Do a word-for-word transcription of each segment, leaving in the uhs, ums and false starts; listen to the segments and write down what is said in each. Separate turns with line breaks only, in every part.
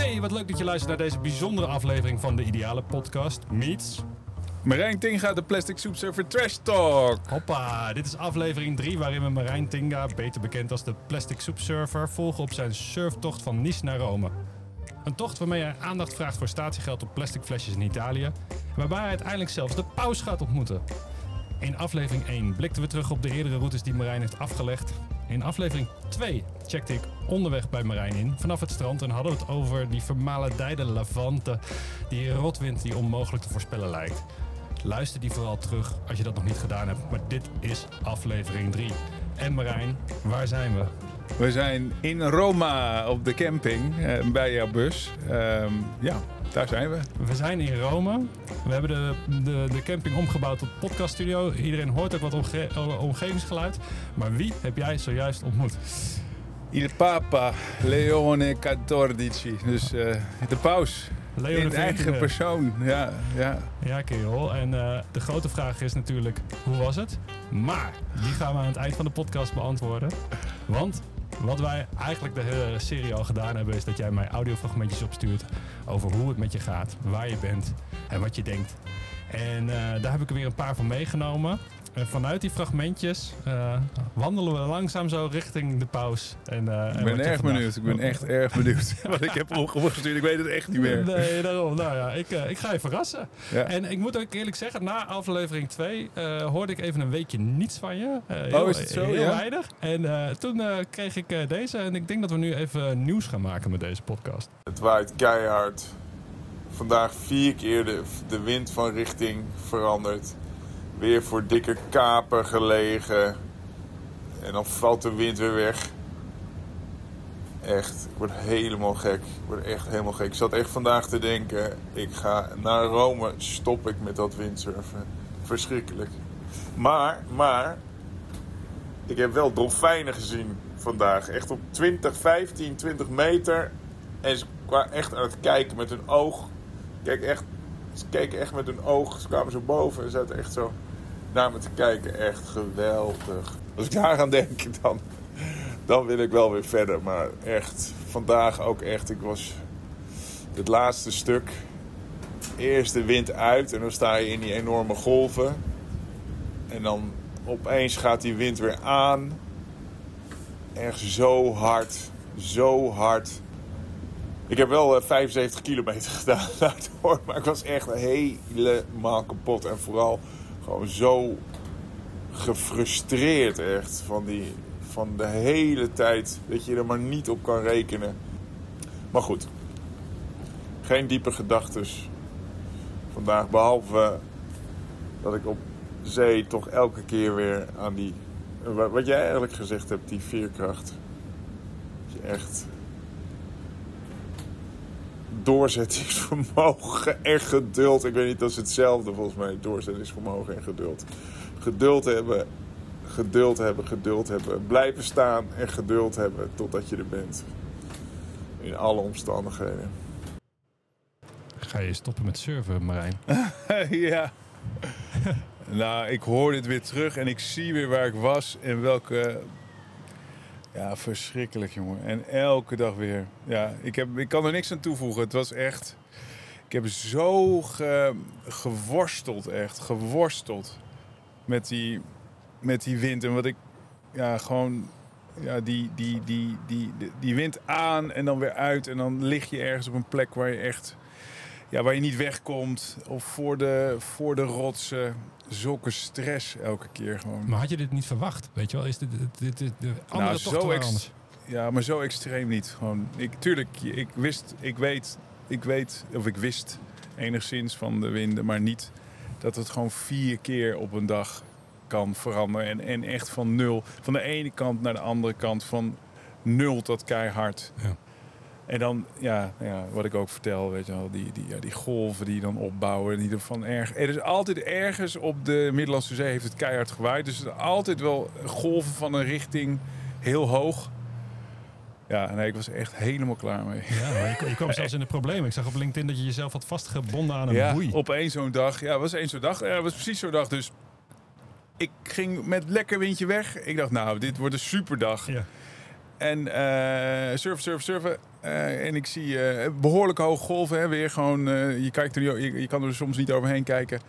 Hey, wat leuk dat je luistert naar deze bijzondere aflevering van de Ideale Podcast Meets...
Marijn Tinga, de Plastic Soup Surfer Trash Talk.
Hoppa, dit is aflevering drie waarin we Marijn Tinga, beter bekend als de Plastic Soup Surfer, volgen op zijn surftocht van Nice naar Rome. Een tocht waarmee hij aandacht vraagt voor statiegeld op plastic flesjes in Italië, waarbij hij uiteindelijk zelfs de paus gaat ontmoeten. In aflevering één blikten we terug op de eerdere routes die Marijn heeft afgelegd. In aflevering twee checkte ik onderweg bij Marijn in, vanaf het strand, en hadden we het over die vermaledijde Levante, die rotwind die onmogelijk te voorspellen lijkt. Luister die vooral terug als je dat nog niet gedaan hebt, maar dit is aflevering drie. En Marijn, waar zijn we?
We zijn in Roma op de camping eh, bij jouw bus. Um, ja, daar zijn we.
We zijn in Rome. We hebben de, de, de camping omgebouwd tot podcaststudio. Iedereen hoort ook wat omge- omgevingsgeluid. Maar wie heb jij zojuist ontmoet?
Il Papa Leone quattordici, dus uh, de paus.
Leo
in
de
eigen persoon, ja. Ja,
ja kerel. En uh, de grote vraag is natuurlijk, hoe was het? Maar die gaan we aan het eind van de podcast beantwoorden. Want wat wij eigenlijk de hele serie al gedaan hebben, is dat jij mij audiofragmentjes opstuurt over hoe het met je gaat, waar je bent en wat je denkt. En uh, daar heb ik er weer een paar van meegenomen. En vanuit die fragmentjes uh, wandelen we langzaam zo richting de paus. En, uh,
ik ben erg benieuwd. Ik ben echt erg benieuwd wat ik heb opgestuurd. Ik weet het echt niet meer.
Nee, daarom. Nou ja, ik, uh, ik ga je verrassen.
Ja.
En ik moet ook eerlijk zeggen, na aflevering twee uh, hoorde ik even een weekje niets van je. Uh, heel,
oh, is het zo?
Heel
ja?
weinig. En uh, toen uh, kreeg ik uh, deze. En ik denk dat we nu even nieuws gaan maken met deze podcast.
Het waait keihard. Vandaag vier keer de, de wind van richting veranderd. Weer voor dikke kapen gelegen. En dan valt de wind weer weg. Echt, ik word helemaal gek. Ik word echt helemaal gek. Ik zat echt vandaag te denken, ik ga naar Rome, stop ik met dat windsurfen. Verschrikkelijk. Maar, maar, ik heb wel dolfijnen gezien vandaag. Echt op twintig, vijftien, twintig meter. En ze kwamen echt aan het kijken met hun oog. Kijk echt, ze keken echt met hun oog. Ze kwamen zo boven en zaten echt zo naar me te kijken. Echt geweldig. Als ik daar aan denk, dan, dan wil ik wel weer verder. Maar echt, vandaag ook echt. Ik was het laatste stuk. Eerst de wind uit en dan sta je in die enorme golven. En dan opeens gaat die wind weer aan. Echt zo hard. Zo hard. Ik heb wel uh, vijfenzeventig kilometer gedaan daardoor, maar ik was echt helemaal kapot. En vooral gewoon zo gefrustreerd echt van, die, van de hele tijd dat je er maar niet op kan rekenen. Maar goed, geen diepe gedachtes vandaag. Behalve dat ik op zee toch elke keer weer aan die, wat jij eigenlijk gezegd hebt, die veerkracht. Dat je echt doorzettingsvermogen en geduld. Ik weet niet, dat is hetzelfde volgens mij. Doorzettingsvermogen en geduld. Geduld hebben, geduld hebben, geduld hebben. Blijven staan en geduld hebben totdat je er bent. In alle omstandigheden.
Ga je stoppen met surfen, Marijn?
Ja. Nou, ik hoor dit weer terug en ik zie weer waar ik was en welke. Ja, verschrikkelijk, jongen. En elke dag weer. Ja, ik, heb, ik kan er niks aan toevoegen. Het was echt. Ik heb zo ge, geworsteld, echt. Geworsteld. Met die, met die wind. En wat ik. Ja, gewoon. Ja, die, die, die, die, die, die wind aan en dan weer uit. En dan lig je ergens op een plek waar je echt. Ja, waar je niet wegkomt. Of voor de, voor de rotsen. Zulke stress elke keer gewoon.
Maar had je dit niet verwacht? Weet je wel? Is dit, dit, dit de andere
nou,
tocht
zo
ex-
anders? Ja, maar zo extreem niet. Gewoon, ik, tuurlijk, ik wist, ik weet, ik weet, of ik wist enigszins van de winden, maar niet dat het gewoon vier keer op een dag kan veranderen. En, en echt van nul, van de ene kant naar de andere kant, van nul tot keihard.
Ja.
En dan, ja, ja, wat ik ook vertel, weet je wel, die, die, ja, die golven die dan opbouwen. Die ervan erg... Er is altijd ergens op de Middellandse Zee heeft het keihard gewaaid. Dus er zijn altijd wel golven van een richting heel hoog. Ja, nee, ik was echt helemaal klaar mee.
Ja, maar je, je kwam zelfs in de problemen. Ik zag op LinkedIn dat je jezelf had vastgebonden aan een
ja,
boei.
op één zo'n dag. Ja, het was één zo'n dag. Ja, het was precies zo'n dag. Dus ik ging met lekker windje weg. Ik dacht, nou, dit wordt een superdag.
Ja.
En uh, surfen, surfen, surfen. Uh, en ik zie uh, behoorlijk hoge golven. Hè, weer gewoon, uh, je, kijkt er, je, je kan er soms niet overheen kijken.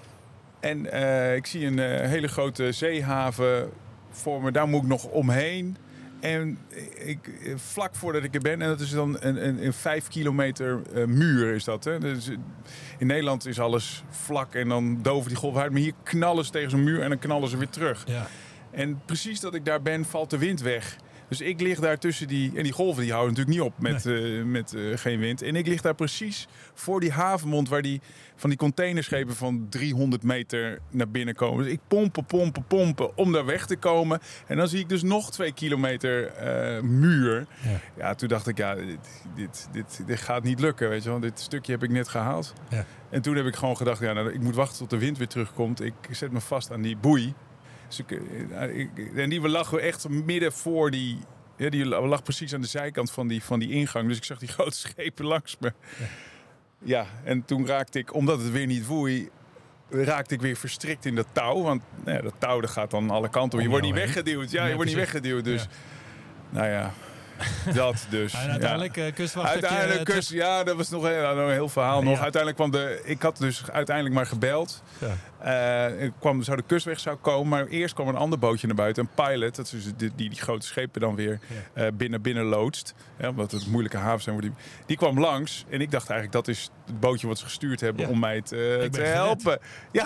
En uh, ik zie een uh, hele grote zeehaven voor me. Daar moet ik nog omheen. En ik, vlak voordat ik er ben, en dat is dan een, een, een vijf kilometer uh, muur is dat. Hè? Dus in Nederland is alles vlak en dan doven die golven uit. Maar hier knallen ze tegen zo'n muur en dan knallen ze weer terug.
Ja.
En precies dat ik daar ben, valt de wind weg. Dus ik lig daar tussen die... En die golven die houden natuurlijk niet op met, nee. uh, met uh, geen wind. En ik lig daar precies voor die havenmond waar die van die containerschepen van driehonderd meter naar binnen komen. Dus ik pompen, pompen, pompen om daar weg te komen. En dan zie ik dus nog twee kilometer uh, muur. Ja. ja, toen dacht ik, ja, dit, dit, dit, dit gaat niet lukken, weet je wel. Dit stukje heb ik net gehaald. Ja. En toen heb ik gewoon gedacht, ja, nou, ik moet wachten tot de wind weer terugkomt. Ik zet me vast aan die boei. Dus ik, ik, en die lag echt midden voor die... Ja, die lag precies aan de zijkant van die, van die ingang. Dus ik zag die grote schepen langs me. Ja, ja en toen raakte ik, omdat het weer niet woei... raakte ik weer verstrikt in dat touw. Want nou ja, dat touw dat gaat dan alle kanten op. Je wordt niet weggeduwd. Ja, je wordt niet weggeduwd. Dus, ja. nou ja... Dat dus.
En uiteindelijk ja. kustwacht.
Uiteindelijk kust, terug... ja, dat was nog een, een heel verhaal. Nog. Ja. Uiteindelijk kwam de, ik had dus uiteindelijk maar gebeld. Ja. Uh, kwam, zou de kustweg zou komen, maar eerst kwam een ander bootje naar buiten, een pilot, dat is dus die, die, die grote schepen dan weer ja. uh, binnen binnen loodst, ja, omdat het moeilijke havens zijn. Die, die kwam langs en ik dacht eigenlijk dat is het bootje wat ze gestuurd hebben ja. om mij te, te helpen. Ja.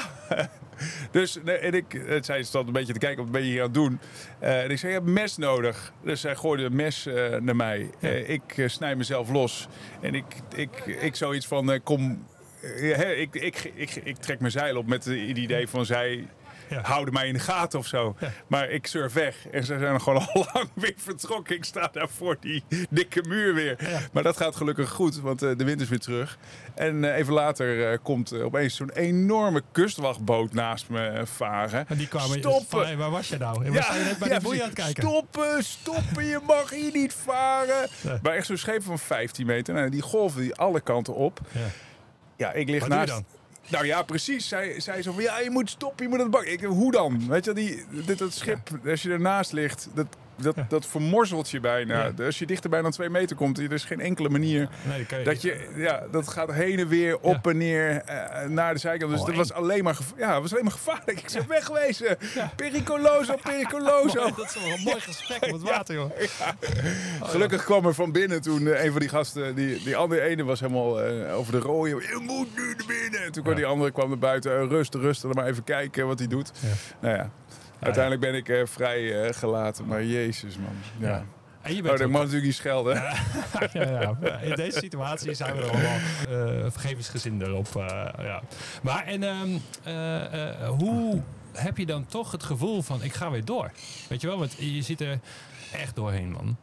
Dus en ik, zij stond een beetje te kijken wat ben je hier aan het doen. Uh, en ik zei, je hebt een mes nodig. Dus zij gooide een mes uh, naar mij. Ja. Uh, ik uh, snij mezelf los. En ik, ik, ik zoiets van, uh, kom... Uh, ik, ik, ik, ik trek mijn zeil op met het idee van zij... Ja. houden mij in de gaten of zo. Ja. Maar ik surf weg. En ze zijn gewoon al lang weer vertrokken. Ik sta daar voor die dikke muur weer. Ja. Maar dat gaat gelukkig goed, want uh, de wind is weer terug. En uh, even later uh, komt uh, opeens zo'n enorme kustwachtboot naast me varen.
En die kwamen...
Stoppen!
Van, waar was je nou? En ja, je net bij ja, de boei aan het kijken?
Stoppen, stoppen, je mag hier niet varen. Ja. Maar echt zo'n scheep van vijftien meter. Nou, die golven die alle kanten op. Ja, ja ik lig
wat
naast...
doe je dan?
Nou ja, precies. Zij zei zo van, ja, je moet stoppen, je moet het bak. Ik, hoe dan? Weet je, die, dit, dat schip, ja. als je ernaast ligt, dat, dat, ja. dat vermorzelt je bijna. Ja. Als je dichterbij dan twee meter komt, er is geen enkele manier nee, je, dat je, ja, dat gaat heen en weer, op ja. en neer, uh, naar de zijkant. Dus oh, dat was alleen maar, geva- ja, was alleen maar gevaarlijk. Ik zei, ja. wegwezen. Ja. Pericoloso, pericoloso.
Oh, dat is wel een mooi gesprek op het water, joh. Ja.
Ja. Gelukkig kwam er van binnen toen uh, een van die gasten, die, die andere ene was helemaal uh, over de rode. Je moet nu naar binnen. En toen kwam ja. die andere kwam naar buiten. Uh, rustig, rustig. Maar even kijken wat hij doet. Ja. Nou ja. Uiteindelijk ben ik uh, vrij uh, gelaten, maar jezus man. Ja. Ja.
En je bent
oh, dat mag natuurlijk niet schelden.
Ja, ja, ja. In deze situatie zijn we er allemaal uh, vergevingsgezinder op. Uh, ja. Maar en um, uh, uh, hoe heb je dan toch het gevoel van ik ga weer door? Weet je wel, want je zit er echt doorheen, man.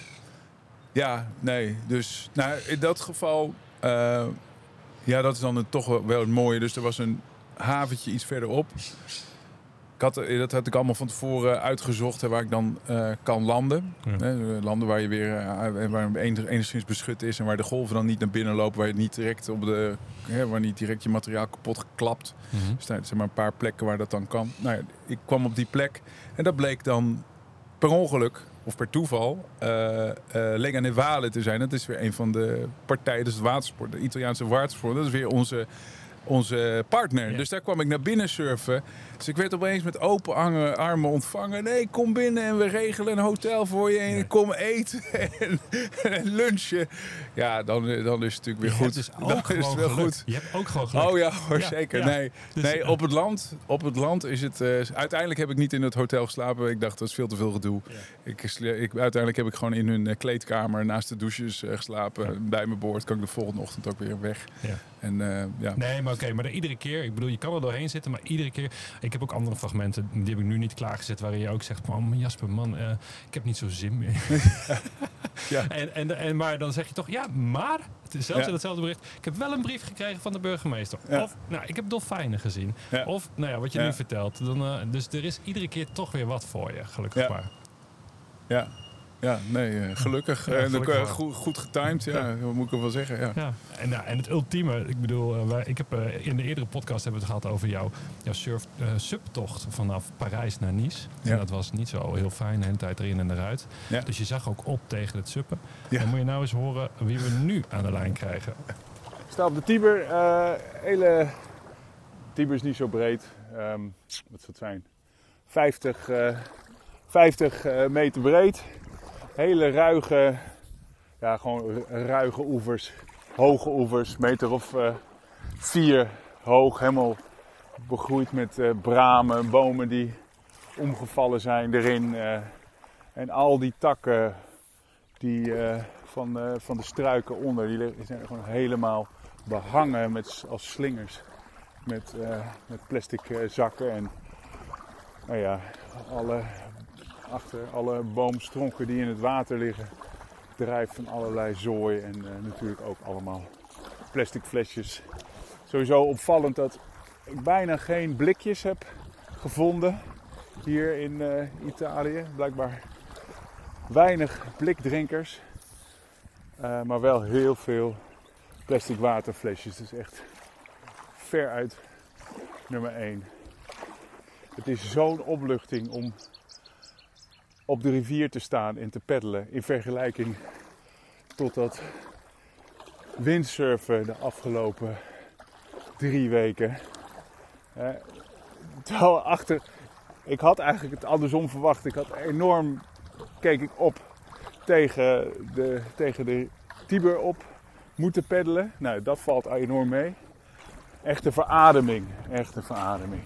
Ja, nee. Dus nou, in dat geval, uh, ja, dat is dan een, toch wel het mooie. Dus er was een haventje iets verderop. Ik had, dat had ik allemaal van tevoren uitgezocht, hè, waar ik dan uh, kan landen. Ja. Hè, landen waar je weer uh, waar enigszins beschut is en waar de golven dan niet naar binnen lopen, waar je niet direct op de, hè, waar niet direct je materiaal kapot geklapt. Mm-hmm. Dus er zijn maar een paar plekken waar dat dan kan. Nou ja, ik kwam op die plek en dat bleek dan per ongeluk of per toeval uh, uh, Lega Navale te zijn. Dat is weer een van de partijen, dus het watersport, de Italiaanse watersport. Dat is weer onze Onze partner. Ja. Dus daar kwam ik naar binnen surfen. Dus ik werd opeens met open armen ontvangen. Nee, kom binnen en we regelen een hotel voor je. En nee. kom eten en, en lunchen. Ja, dan, dan is het natuurlijk weer
je
goed.
Dus ook
dan
gewoon
is het wel
geluk.
goed.
Je hebt ook gewoon geluk.
Oh ja, hoor, ja zeker. Ja. Nee, dus, nee op, het land, op het land is het... Uh, uiteindelijk heb ik niet in het hotel geslapen. Ik dacht, dat is veel te veel gedoe. Ja. Ik, ik, uiteindelijk heb ik gewoon in hun kleedkamer naast de douches uh, geslapen. Ja. Bij mijn boord kan ik de volgende ochtend ook weer weg. Ja. En, uh, ja.
Nee, maar oké, okay, maar er iedere keer, ik bedoel, je kan er doorheen zitten, maar iedere keer, ik heb ook andere fragmenten, die heb ik nu niet klaargezet, waarin je ook zegt, man, Jasper, man, uh, ik heb niet zo zin meer. Ja. Ja. En, en, en, maar dan zeg je toch, ja, maar, het is zelfs ja. in hetzelfde bericht, ik heb wel een brief gekregen van de burgemeester. Ja. Of, nou, ik heb dolfijnen gezien. Ja. Of, nou ja, wat je ja. nu vertelt. Dan, uh, dus er is iedere keer toch weer wat voor je, gelukkig
ja.
maar.
Ja. ja, nee, uh, gelukkig.
Ja,
en
gelukkig
uh, goed, goed getimed, ja, ja. Dat moet ik wel zeggen. Ja.
Ja. En, nou, en het ultieme, ik bedoel, uh, wij, ik heb uh, in de eerdere podcast hebben we het gehad over jouw, jouw surf, uh, subtocht vanaf Parijs naar Nice. Ja. En dat was niet zo heel fijn, de hele tijd erin en eruit. Ja. Dus je zag ook op tegen het suppen. Ja. Dan moet je nou eens horen wie we nu aan de lijn krijgen.
Ik sta op de Tiber. Uh, hele... Tiber is niet zo breed. Um, wat zou het zijn? vijftig, uh, vijftig uh, meter breed. Hele ruige, ja, gewoon ruige oevers. Hoge oevers, meter of uh, vier hoog. Helemaal begroeid met uh, bramen, bomen die omgevallen zijn erin. Uh, en al die takken die, uh, van, uh, van de struiken onder, die zijn gewoon helemaal behangen met, als slingers. Met, uh, met plastic uh, zakken en nou ja, alle, achter alle boomstronken die in het water liggen, drijft van allerlei zooi en uh, natuurlijk ook allemaal plastic flesjes. Sowieso opvallend dat ik bijna geen blikjes heb gevonden hier in uh, Italië. Blijkbaar weinig blikdrinkers, uh, maar wel heel veel plastic waterflesjes. Dus echt veruit nummer één. Het is zo'n opluchting om op de rivier te staan en te peddelen in vergelijking tot dat windsurfen de afgelopen drie weken. Eh, terwijl achter, ik had eigenlijk het andersom verwacht. Ik had enorm, keek ik op tegen de, tegen de Tiber op moeten peddelen. Nou, dat valt enorm mee. Echte verademing, echte verademing.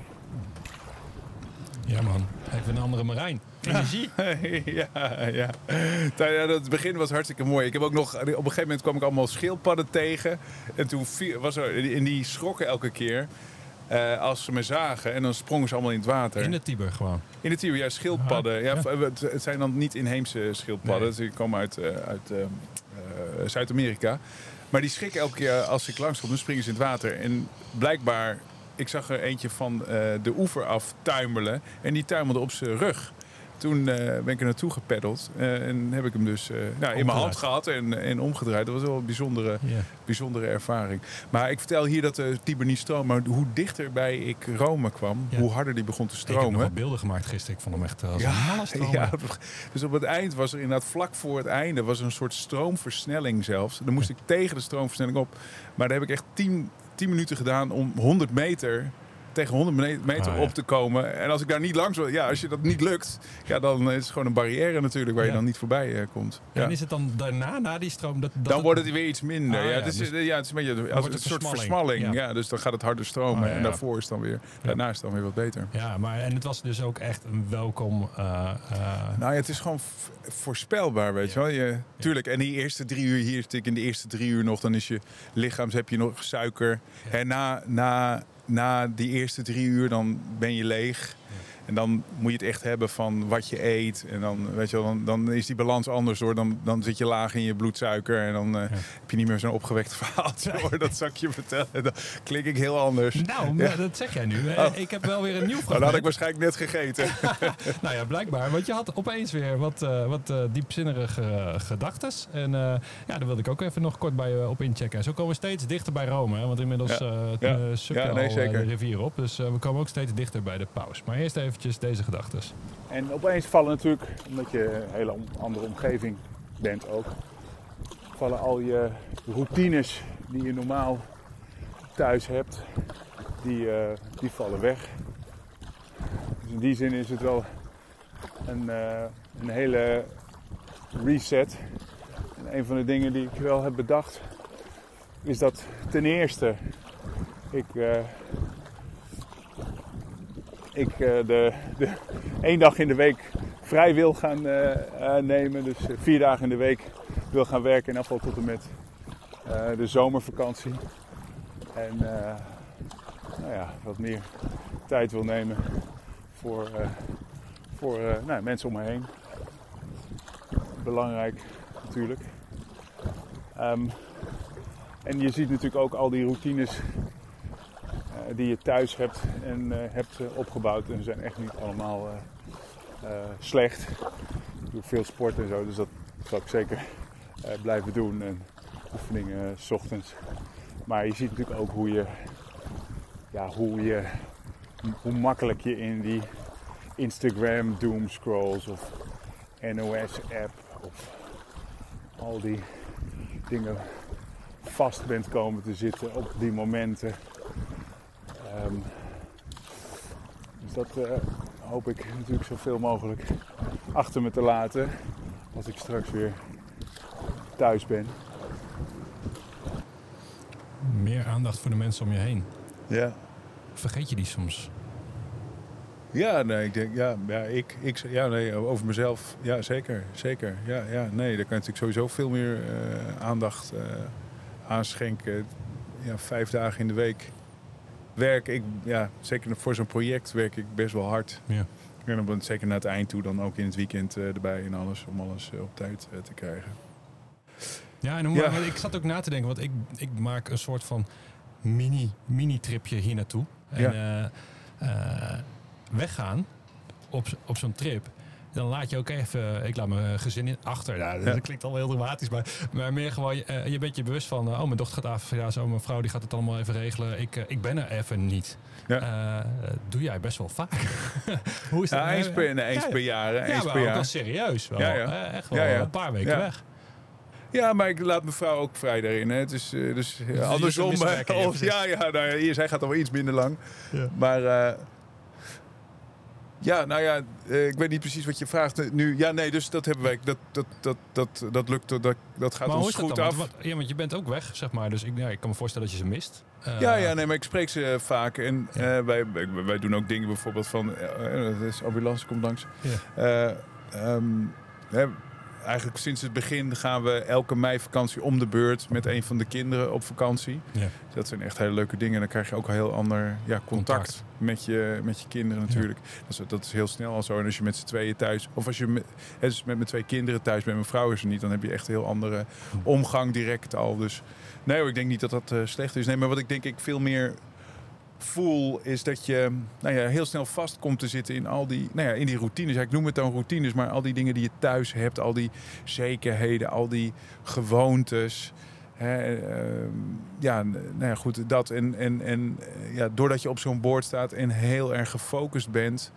Ja man, even een andere Marijn. Energie.
ja, ja. ja. Het begin was hartstikke mooi. Ik heb ook nog, op een gegeven moment kwam ik allemaal schildpadden tegen. En toen was er, en die schrokken elke keer uh, als ze me zagen. En dan sprongen ze allemaal in het water.
In de Tiber gewoon?
In de Tiber, ja, schildpadden. Ja, ja. Het, het zijn dan niet inheemse schildpadden. Nee. Ze komen uit, uh, uit uh, uh, Zuid-Amerika. Maar die schrikken elke keer als ik langskom, dan springen ze in het water. En blijkbaar, ik zag er eentje van uh, de oever af tuimelen. En die tuimelde op zijn rug. Toen uh, ben ik er naartoe gepeddeld. Uh, en heb ik hem dus uh, nou, in mijn hand gehad en, en omgedraaid. Dat was wel een bijzondere, yeah. bijzondere ervaring. Maar ik vertel hier dat de Tiber niet stroomt. Maar hoe dichterbij ik Rome kwam, yeah. hoe harder die begon te stromen. Ik
heb nog wat beelden gemaakt gisteren. Ik vond hem echt als
ja,
een malle stroom.
Ja, dus op het eind was er inderdaad, vlak voor het einde, was er een soort stroomversnelling zelfs. Dan moest ik tegen de stroomversnelling op. Maar daar heb ik echt tien, tien minuten gedaan om honderd meter... tegen honderd meter ah, ja. op te komen. En als ik daar niet langs wil, ja, als je dat niet lukt, ja, dan is het gewoon een barrière natuurlijk waar ja. je dan niet voorbij uh, komt.
Ja. En is het dan daarna, na die stroom? Dat, dat
dan
het...
wordt het weer iets minder. Ah, ja, ja, het is,
dus...
ja, het is een beetje als een, een soort versmalling. Ja. ja, dus dan gaat het harder stromen. Ah, ja, en daarvoor is dan weer, daarna is het dan weer wat beter.
Ja, maar en het was dus ook echt een welkom. Uh, uh...
Nou ja, het is gewoon f- voorspelbaar, weet ja. je wel. Je, tuurlijk, en die eerste drie uur hier, in de eerste drie uur nog, dan is je lichaams heb je nog suiker. Ja. En na, na Na die eerste drie uur dan ben je leeg. Ja. En dan moet je het echt hebben van wat je eet. En dan, weet je wel, dan, dan is die balans anders hoor. Dan, dan zit je laag in je bloedsuiker. En dan uh, ja. heb je niet meer zo'n opgewekt verhaaltje hoor. Dat zou ik je vertellen. Dan klink ik heel anders.
Nou, ja. dat zeg jij nu. Oh. Ik heb wel weer een nieuw fragment.
Nou, dat had ik waarschijnlijk net gegeten.
Nou ja, blijkbaar. Want je had opeens weer wat, uh, wat uh, diepzinnige uh, gedachtes. En uh, ja, daar wilde ik ook even nog kort bij uh, op inchecken. Zo komen we steeds dichter bij Rome. Hè? Want inmiddels ja. uh, ja. uh, sukken ja, nee, al uh, de rivier op. Dus uh, we komen ook steeds dichter bij de paus. Maar eerst even deze gedachtes.
En opeens vallen natuurlijk, omdat je een hele andere omgeving bent ook, vallen al je routines die je normaal thuis hebt, die, uh, die vallen weg. Dus in die zin is het wel een, uh, een hele reset. En een van de dingen die ik wel heb bedacht, is dat ten eerste ik... Uh, ik uh, de, de één dag in de week vrij wil gaan uh, uh, nemen. Dus uh, vier dagen in de week wil gaan werken in afval tot en met uh, de zomervakantie. En uh, nou ja, wat meer tijd wil nemen voor, uh, voor uh, nou, mensen om me heen. Belangrijk natuurlijk. Um, en je ziet natuurlijk ook al die routines die je thuis hebt en uh, hebt uh, opgebouwd. En ze zijn echt niet allemaal uh, uh, slecht. doe veel sport en zo, dus dat zal ik zeker uh, blijven doen. En oefeningen uh, 's ochtends. Maar je ziet natuurlijk ook hoe je, ja, hoe je, hoe makkelijk je in die Instagram doomscrolls of N O S-app of al die dingen vast bent komen te zitten op die momenten. Um, dus dat uh, hoop ik natuurlijk zoveel mogelijk achter me te laten als ik straks weer thuis ben.
Meer aandacht voor de mensen om je heen.
Ja.
Vergeet je die soms?
Ja, nee, ik denk, ja, ja, ik, ik, ja, nee, over mezelf, ja, zeker, zeker. Ja, ja, nee, daar kan je natuurlijk sowieso veel meer uh, aandacht uh, aan schenken. Ja, vijf dagen in de week werk ik, ja, zeker voor zo'n project werk ik best wel hard.
Ja.
En dan zeker naar het eind toe, dan ook in het weekend uh, erbij en alles, om alles uh, op tijd uh, te krijgen.
Ja, en hoe, ja. ik zat ook na te denken, want ik, ik maak een soort van mini, mini-tripje hier naartoe. En ja. uh, uh, weggaan op, op zo'n trip, dan laat je ook even, ik laat mijn gezin in achter. Nou, dat ja. klinkt al heel dramatisch, maar, maar meer gewoon, uh, je bent je bewust van, uh, oh, mijn dochter gaat af, ja, zo, mijn vrouw die gaat het allemaal even regelen. Ik, uh, ik ben er even niet. Ja. Uh, doe jij best wel vaak. Hoe is dat?
Ja, eens per, nee, eens ja, per jaar. Hè,
ja,
eens
maar
per
ook
jaar.
wel serieus. Wel.
Ja, ja.
Uh, echt wel
ja, ja.
een paar weken
ja.
weg.
Ja, maar ik laat mijn vrouw ook vrij daarin. Hè. Het is, uh, dus, uh,
dus
andersom.
Uh,
of, ja, ja, nou, ja, zij gaat al wel iets minder lang.
Ja.
Maar uh, ja, nou ja, uh, ik weet niet precies wat je vraagt nu. Ja, nee, dus dat hebben wij. Dat, dat, dat, dat, dat lukt, dat, dat gaat
maar
ons goed
dat
af.
Want, ja, want je bent ook weg, zeg maar. Dus ik, ja, ik kan me voorstellen dat je ze mist. Uh,
ja, ja, nee, maar ik spreek ze vaak. En ja. uh, wij, wij, wij doen ook dingen bijvoorbeeld van... Uh, de ambulance komt langs. Ja. Uh, um, hè, eigenlijk sinds het begin gaan we elke meivakantie om de beurt met een van de kinderen op vakantie. Ja. Dat zijn echt hele leuke dingen. En dan krijg je ook een heel ander ja, contact, contact. Met, je, met je kinderen natuurlijk. Ja. Dat, is, dat is heel snel al zo. En als je met z'n tweeën thuis... Of als je met, dus met mijn twee kinderen thuis bent, mijn vrouw is er niet... dan heb je echt een heel andere omgang direct al. Dus nee hoor, ik denk niet dat dat uh, slecht is. Nee, maar wat ik denk ik veel meer voel is dat je nou ja, heel snel vast komt te zitten in al die, nou ja, in die routines. Ja, ik noem het dan routines, maar al die dingen die je thuis hebt, al die zekerheden, al die gewoontes. Hè, uh, ja, nou ja, goed, dat. En, en, en ja, doordat je op zo'n boord staat en heel erg gefocust bent,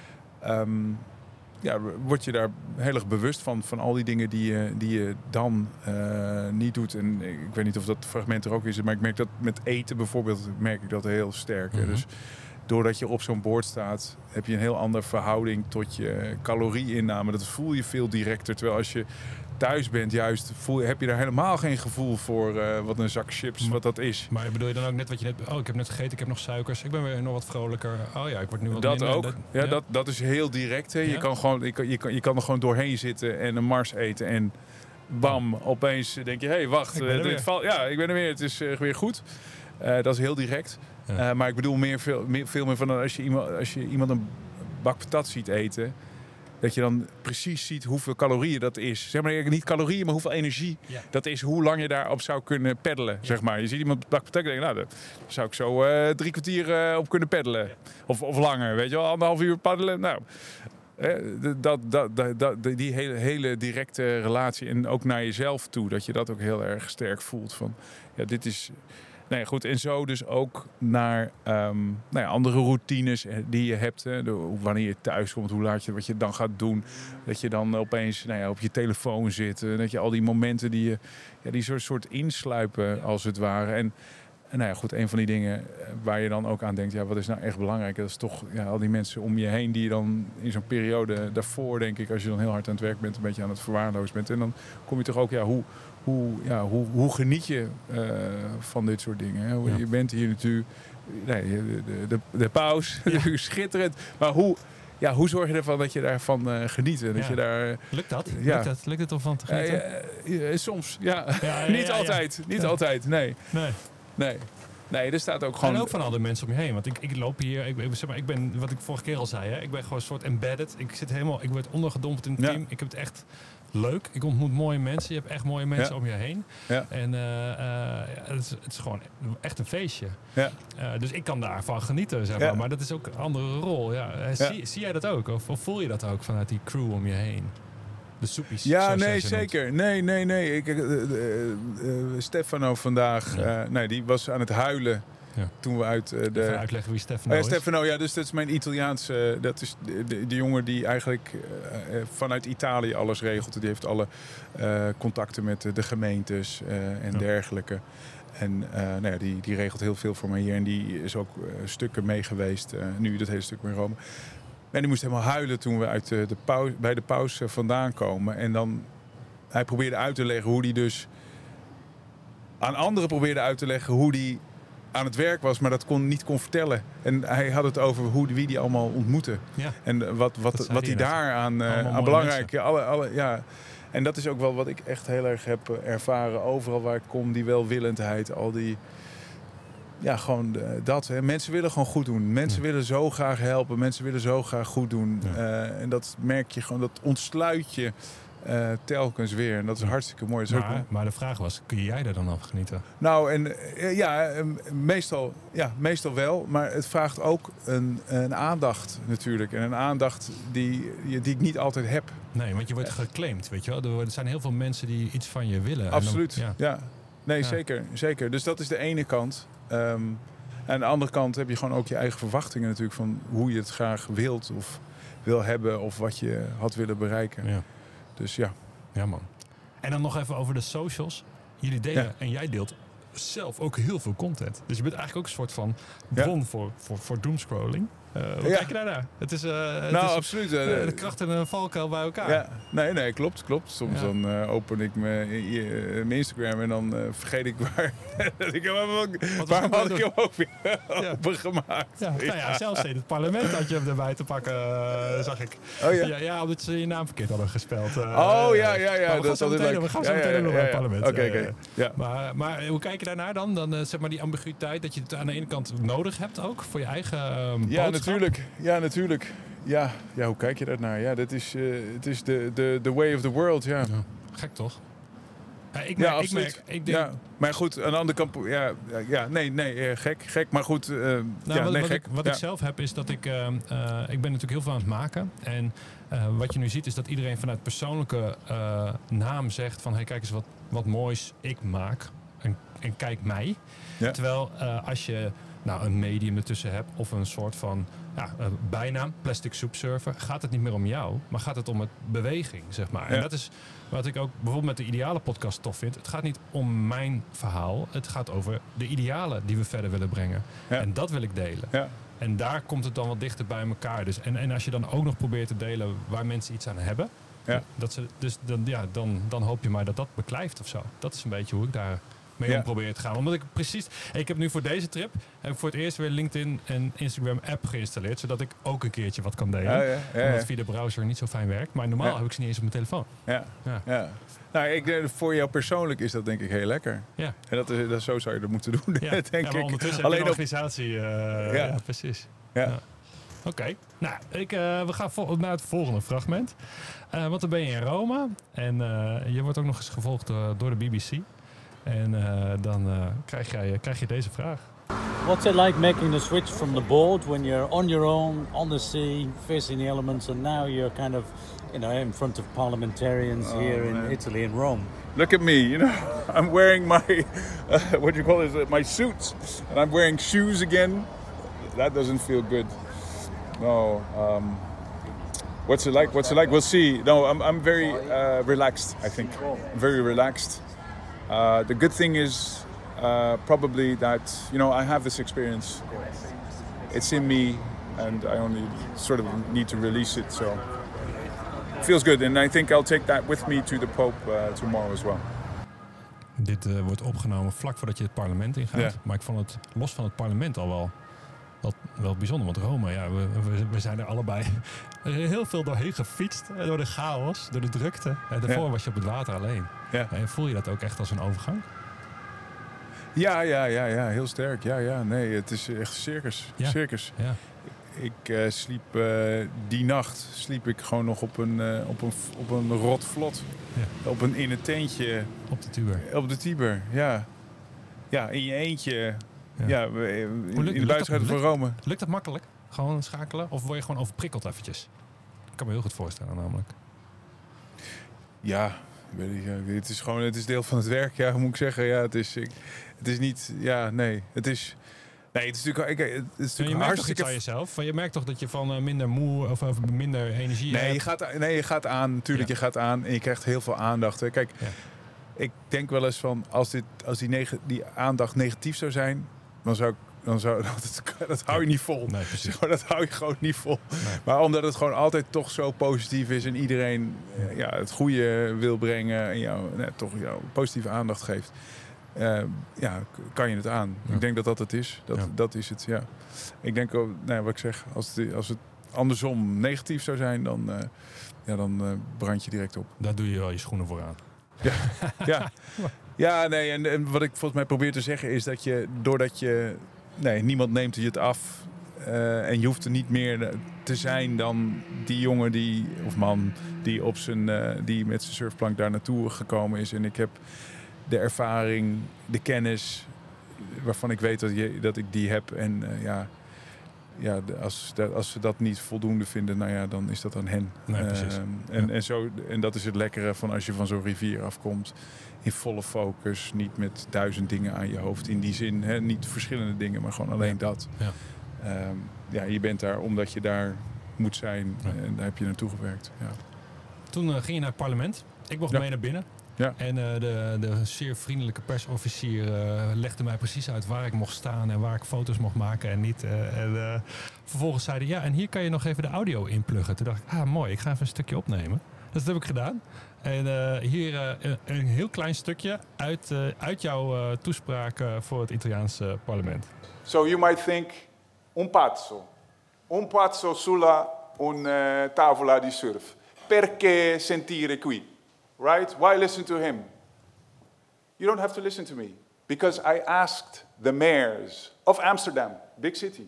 um, ja, word je daar heel erg bewust van, van al die dingen die je, die je dan uh, niet doet. En ik weet niet of dat fragment er ook is, maar ik merk dat met eten bijvoorbeeld, merk ik dat heel sterk. Mm-hmm. Dus doordat je op zo'n boord staat, heb je een heel andere verhouding tot je calorie-inname. Dat voel je veel directer. Terwijl als je thuis bent, juist voel, heb je daar helemaal geen gevoel voor uh, wat een zak chips, maar, wat dat is.
Maar bedoel je dan ook net wat je net... Oh, ik heb net gegeten, ik heb nog suikers. Ik ben weer nog wat vrolijker. Oh ja, ik word nu wat
dat
minder.
ook.
Dat,
ja, ja. Dat, dat is heel direct. Hè. Je, ja? kan gewoon, je, kan, je, kan, je kan er gewoon doorheen zitten en een Mars eten en bam, opeens denk je, hé, hey, wacht.
Ik
dit val, ja, ik ben er weer. Het is uh, weer goed. Uh, dat is heel direct. Ja. Uh, maar ik bedoel meer, veel, meer, veel meer van als je, iemand, als je iemand een bak patat ziet eten, dat je dan precies ziet hoeveel calorieën dat is. Zeg maar niet calorieën, maar hoeveel energie ja. dat is. Hoe lang je daarop zou kunnen peddelen, ja. zeg maar. Je ziet iemand bak patat en denkt, nou, daar zou ik zo uh, drie kwartier uh, op kunnen peddelen. Ja. Of, of langer, weet je wel. Anderhalf uur paddelen. Nou, eh, dat, dat, dat, dat, die hele, hele directe relatie en ook naar jezelf toe. Dat je dat ook heel erg sterk voelt. Van, ja, dit is... Nee, goed. En zo dus ook naar um, nou ja, andere routines die je hebt. Hè. De, wanneer je thuis komt, hoe laat je, wat je dan gaat doen. Dat je dan opeens nou ja, op je telefoon zit. Dat je al die momenten die je, ja, die soort, soort insluipen als het ware. En, en nou ja, goed, een van die dingen waar je dan ook aan denkt, ja, wat is nou echt belangrijk? Dat is toch ja, al die mensen om je heen die je dan in zo'n periode daarvoor, denk ik, als je dan heel hard aan het werk bent, een beetje aan het verwaarlozen bent. En dan kom je toch ook, ja, hoe... Hoe, ja, hoe, hoe geniet je uh, van dit soort dingen? Hè? Ja. Je bent hier natuurlijk... Nee, de, de, de paus, ja. schitterend. Maar hoe, ja, hoe zorg je ervan dat je daarvan uh, geniet? En dat
ja.
je daar,
Lukt dat?
Ja.
Lukt dat? Lukt het om van te genieten?
Ja, ja, ja, soms, ja. ja, ja
ja,
niet
ja,
altijd.
Ja.
Niet
ja.
altijd, nee.
Nee.
Nee. Nee, er staat ook gewoon...
En ook van al die mensen om je heen. Want ik, ik loop hier, ik, zeg maar, ik ben, wat ik vorige keer al zei, hè, ik ben gewoon een soort embedded. Ik zit helemaal, ik word ondergedompeld in het team. Ja. Ik heb het echt leuk. Ik ontmoet mooie mensen. Je hebt echt mooie mensen ja. om je heen. Ja. En uh, uh, het, is, het is gewoon echt een feestje. Ja. Uh, dus ik kan daarvan genieten, zeg maar. Ja. Maar dat is ook een andere rol. Ja. Uh, zie, ja. zie jij dat ook? Of, of voel je dat ook vanuit die crew om je heen? De soepies.
Ja,
zoals jij
nee,
ze noemt.
zeker. Nee, nee, nee. Ik, uh, uh, uh, Stefano vandaag,
Ja.
uh, nee, die was aan het huilen
Ja.
toen we uit uh, de...
Even uitleggen wie Stefano
Oh ja,
is.
Stefano, ja, dus dat is mijn Italiaanse... Dat is de, de, de jongen die eigenlijk uh, uh, vanuit Italië alles regelt. Die heeft alle uh, contacten met de, de gemeentes uh, en
Ja.
dergelijke. En uh, nou ja, die, die regelt heel veel voor mij hier. En die is ook uh, stukken mee geweest. Uh, nu dat hele stuk in Rome. En die moest helemaal huilen toen we uit de, de pauze, bij de pauze vandaan komen. En dan... Hij probeerde uit te leggen hoe hij dus... Aan anderen probeerde uit te leggen hoe hij aan het werk was. Maar dat kon niet kon vertellen. En hij had het over hoe, wie die allemaal ontmoette.
Ja.
En wat, wat,
zei
wat
hij
hij
net.
daar aan, uh,
Allemaal
aan
mooie
belangrijk... Ja, alle, alle, ja. En dat is ook wel wat ik echt heel erg heb ervaren. Overal waar ik kom, die welwillendheid. Al die... Ja, gewoon uh, dat. Hè. Mensen willen gewoon goed doen. Mensen
Ja.
willen zo graag helpen. Mensen willen zo graag goed doen.
Ja.
Uh, en dat merk je gewoon. Dat ontsluit je uh, telkens weer. En dat is hartstikke mooi. Dat is ook-
Maar, maar de vraag was, kun jij er dan af genieten?
nou, en uh, ja, uh, meestal, ja, meestal wel. Maar het vraagt ook een, een aandacht natuurlijk. En een aandacht die, die ik niet altijd heb.
Nee, want je wordt geclaimd, weet je wel. Er zijn heel veel mensen die iets van je willen. En dan-
Absoluut,
ja.
ja. Nee,
Ja.
zeker, zeker. Dus dat is de ene kant. Um, en aan de andere kant heb je gewoon ook je eigen verwachtingen natuurlijk... van hoe je het graag wilt of wil hebben... of wat je had willen bereiken.
Ja.
Dus ja.
Ja, man. En dan nog even over de socials. Jullie delen
Ja.
en jij deelt zelf ook heel veel content. Dus je bent eigenlijk ook een soort van bron voor, voor, voor doomscrolling. Uh, hoe
Ja.
kijk je daarnaar? Het is, uh, het
nou,
is
absoluut.
uh,
uh,
de kracht en een valkuil bij elkaar.
Ja, nee, nee, klopt, klopt. Soms
Ja.
dan uh, open ik mijn uh, mijn Instagram en dan uh, vergeet ik waar... ik heb hem ook,
Wat
waarom
was
had ik
dat
hem ook weer
Ja.
opengemaakt?
Ja, nou ja, zelfs in het parlement had je hem erbij te pakken, uh, zag ik.
Oh ja.
Ja, ja, omdat ze je naam verkeerd hadden gespeld. Uh,
Oh ja, ja, ja.
Maar we gaan
dat is
zo
altijd
meteen,
leuk.
we gaan zo
Ja,
meteen
ja,
ook nog
ja,
naar het
ja.
parlement.
Oké,
Ja,
oké.
ja, ja.
Ja.
Maar, maar hoe kijk je daarnaar dan? Dan uh, zeg maar die ambiguïteit dat je het aan de ene kant nodig hebt ook voor je eigen um,
Ja,
boodschap.
natuurlijk. Ja, natuurlijk. Ja, ja, hoe kijk je daar naar? Ja, dat is, uh, het is de, de, the way of the world, ja.
Ja, gek toch? Ja, ik
Ja,
merk, ik,
absoluut.
merk ik denk,
Ja, maar goed, aan de andere kant... Ja, ja nee, nee, eh, gek, gek. Maar goed, uh,
Nou,
ja,
wat
nee,
wat,
gek.
ik, wat
ja.
ik zelf heb is dat ik... Uh, uh, ik ben natuurlijk heel veel aan het maken. En uh, wat je nu ziet is dat iedereen vanuit persoonlijke uh, naam zegt van... Hey, kijk eens wat, wat moois ik maak. En, en kijk mij.
Ja.
Terwijl uh, als je nou, een medium ertussen hebt of een soort van ja, uh, bijnaam, plastic soup surfer, gaat het niet meer om jou, maar gaat het om het beweging, zeg maar.
Ja.
En dat is wat ik ook bijvoorbeeld met de Ideale podcast tof vind. Het gaat niet om mijn verhaal, het gaat over de idealen die we verder willen brengen.
Ja.
En dat wil ik delen.
Ja.
En daar komt het dan wat dichter bij elkaar. Dus, en, en als je dan ook nog probeert te delen waar mensen iets aan hebben,
Ja.
dat ze, dus dan, ja, dan, dan hoop je maar dat dat beklijft of zo. Dat is een beetje hoe ik daar mee
Ja.
om probeer te gaan. Omdat ik precies... Ik heb nu voor deze trip heb ik voor het eerst weer LinkedIn en Instagram app geïnstalleerd. Zodat ik ook een keertje wat kan delen.
Ja, ja, ja,
Omdat
ja.
het via de browser niet zo fijn werkt. Maar normaal
Ja.
heb ik ze niet eens op mijn telefoon.
Ja.
Ja.
Ja. Nou, ik, denk, voor jou persoonlijk is dat denk ik heel lekker.
Ja.
En dat is, dat, zo zou je dat moeten doen,
Ja.
denk
ja, maar
ik.
ondertussen
Alleen
heb je
op...
een organisatie. Uh,
Ja.
ja. precies.
Ja.
Ja. Oké, okay. nou, ik, uh, we gaan vol- naar het volgende fragment. Uh, want dan ben je in Rome. En uh, je wordt ook nog eens gevolgd uh, door de B B C. En uh, dan uh, krijg, jij, krijg je deze vraag.
What's it like making the switch from the board when you're on your own, on the sea, facing the elements, and now you're kind of, you know, in front of parliamentarians
Oh,
here
man.
in Italy, in Rome?
Look at me, you know, I'm wearing my, uh, what do you call it, uh, my suits. And I'm wearing shoes again. That doesn't feel good. No, um, what's it like? What's it like? We'll see. No, I'm, I'm very uh, relaxed, I think. Very relaxed. Uh, the good thing is uh, probably that, you know, I have this experience. It's in me and I only sort of need to release it, so it feels good. And I think I'll take that with me to the Pope uh, tomorrow as well.
Dit uh, wordt opgenomen vlak voordat je het parlement ingaat.
Ja.
Maar ik vond het los van het parlement al wel, wel, wel bijzonder. Want Rome, ja, we, we, we zijn er allebei heel veel doorheen gefietst. uh, Door de chaos, door de drukte. En daarvoor
Ja.
was je op het water alleen.
Ja.
En voel je dat ook echt als een overgang?
Ja, ja, ja, ja, heel sterk. Ja, ja, nee, het is echt circus.
Ja.
Circus.
Ja.
Ik uh, sliep uh, die nacht sliep ik gewoon nog op een, uh, op een, op een rot vlot.
Ja.
Op een in een tentje
Op de Tiber.
op de Tiber. Ja, ja in je eentje.
Ja.
Ja, we- in,
Hoe lukt-
in
lukt
de buitenschouder
dat-
van Rome.
Lukt dat makkelijk? Gewoon schakelen? Of word je gewoon overprikkeld eventjes? Ik kan me heel goed voorstellen namelijk.
Ja, weet ik, ja, het is gewoon het is deel van het werk. Ja, hoe moet ik zeggen? Ja, het is, ik, het is niet... Ja, nee. Het is... Nee, het is natuurlijk, ik, het is
En
natuurlijk
je merkt toch
hartstikke...
iets aan jezelf? Van, je merkt toch dat je van uh, minder moe of, of minder energie
Nee,
hebt?
je gaat, nee, je gaat aan. Natuurlijk,
Ja.
je gaat aan en je krijgt heel veel aandacht. Hè. Kijk,
Ja.
ik denk wel eens van... Als, dit, als die, neg- die aandacht negatief zou zijn... Dan zou ik... Dan zou, dat, dat hou je niet vol.
Nee, precies.
Dat hou je gewoon niet vol.
Nee.
Maar omdat het gewoon altijd toch zo positief is... en iedereen eh, ja, het goede wil brengen... en jou, nee, toch jou positieve aandacht geeft... Uh, ja, k- kan je het aan.
Ja.
Ik denk dat dat het is. Dat,
Ja.
dat is het, ja. Ik denk ook, nee, wat ik zeg... Als het, als het andersom negatief zou zijn... dan, uh, ja, dan uh, brand je direct op.
Daar doe je wel je schoenen voor aan.
Ja, ja nee, en, en wat ik volgens mij probeer te zeggen is dat je, doordat je, nee, niemand neemt je het af uh, en je hoeft er niet meer te zijn dan die jongen die, of man die op zijn, uh, die met zijn surfplank daar naartoe gekomen is. En ik heb de ervaring, de kennis waarvan ik weet dat, je, dat ik die heb en uh, ja. Ja, als, als ze dat niet voldoende vinden, nou ja, dan is dat aan hen.
Nee, precies.
Uh, en,
Ja.
en, zo, en dat is het lekkere van als je van zo'n rivier afkomt. In volle focus, niet met duizend dingen aan je hoofd. In die zin, hè, niet verschillende dingen, maar gewoon alleen
Ja.
dat.
Ja.
Um, ja, je bent daar omdat je daar moet zijn.
Ja.
En daar heb je naartoe gewerkt. Ja.
Toen uh, ging je naar het parlement. Ik mocht
Ja.
mee naar binnen.
Ja.
En uh, de, de zeer vriendelijke persofficier uh, legde mij precies uit waar ik mocht staan en waar ik foto's mocht maken en niet. Uh, en uh, vervolgens zei hij, ja, en hier kan je nog even de audio inpluggen. Toen dacht ik, ah mooi, ik ga even een stukje opnemen. Dus dat heb ik gedaan. En uh, hier uh, een, een heel klein stukje uit, uh, uit jouw uh, toespraak uh, voor het Italiaanse parlement.
So you might think, un pazzo, un pazzo sulla un uh, tavola di surf. Perché sentire qui? Right? Why listen to him? You don't have to listen to me. Because I asked the mayors of Amsterdam, big city,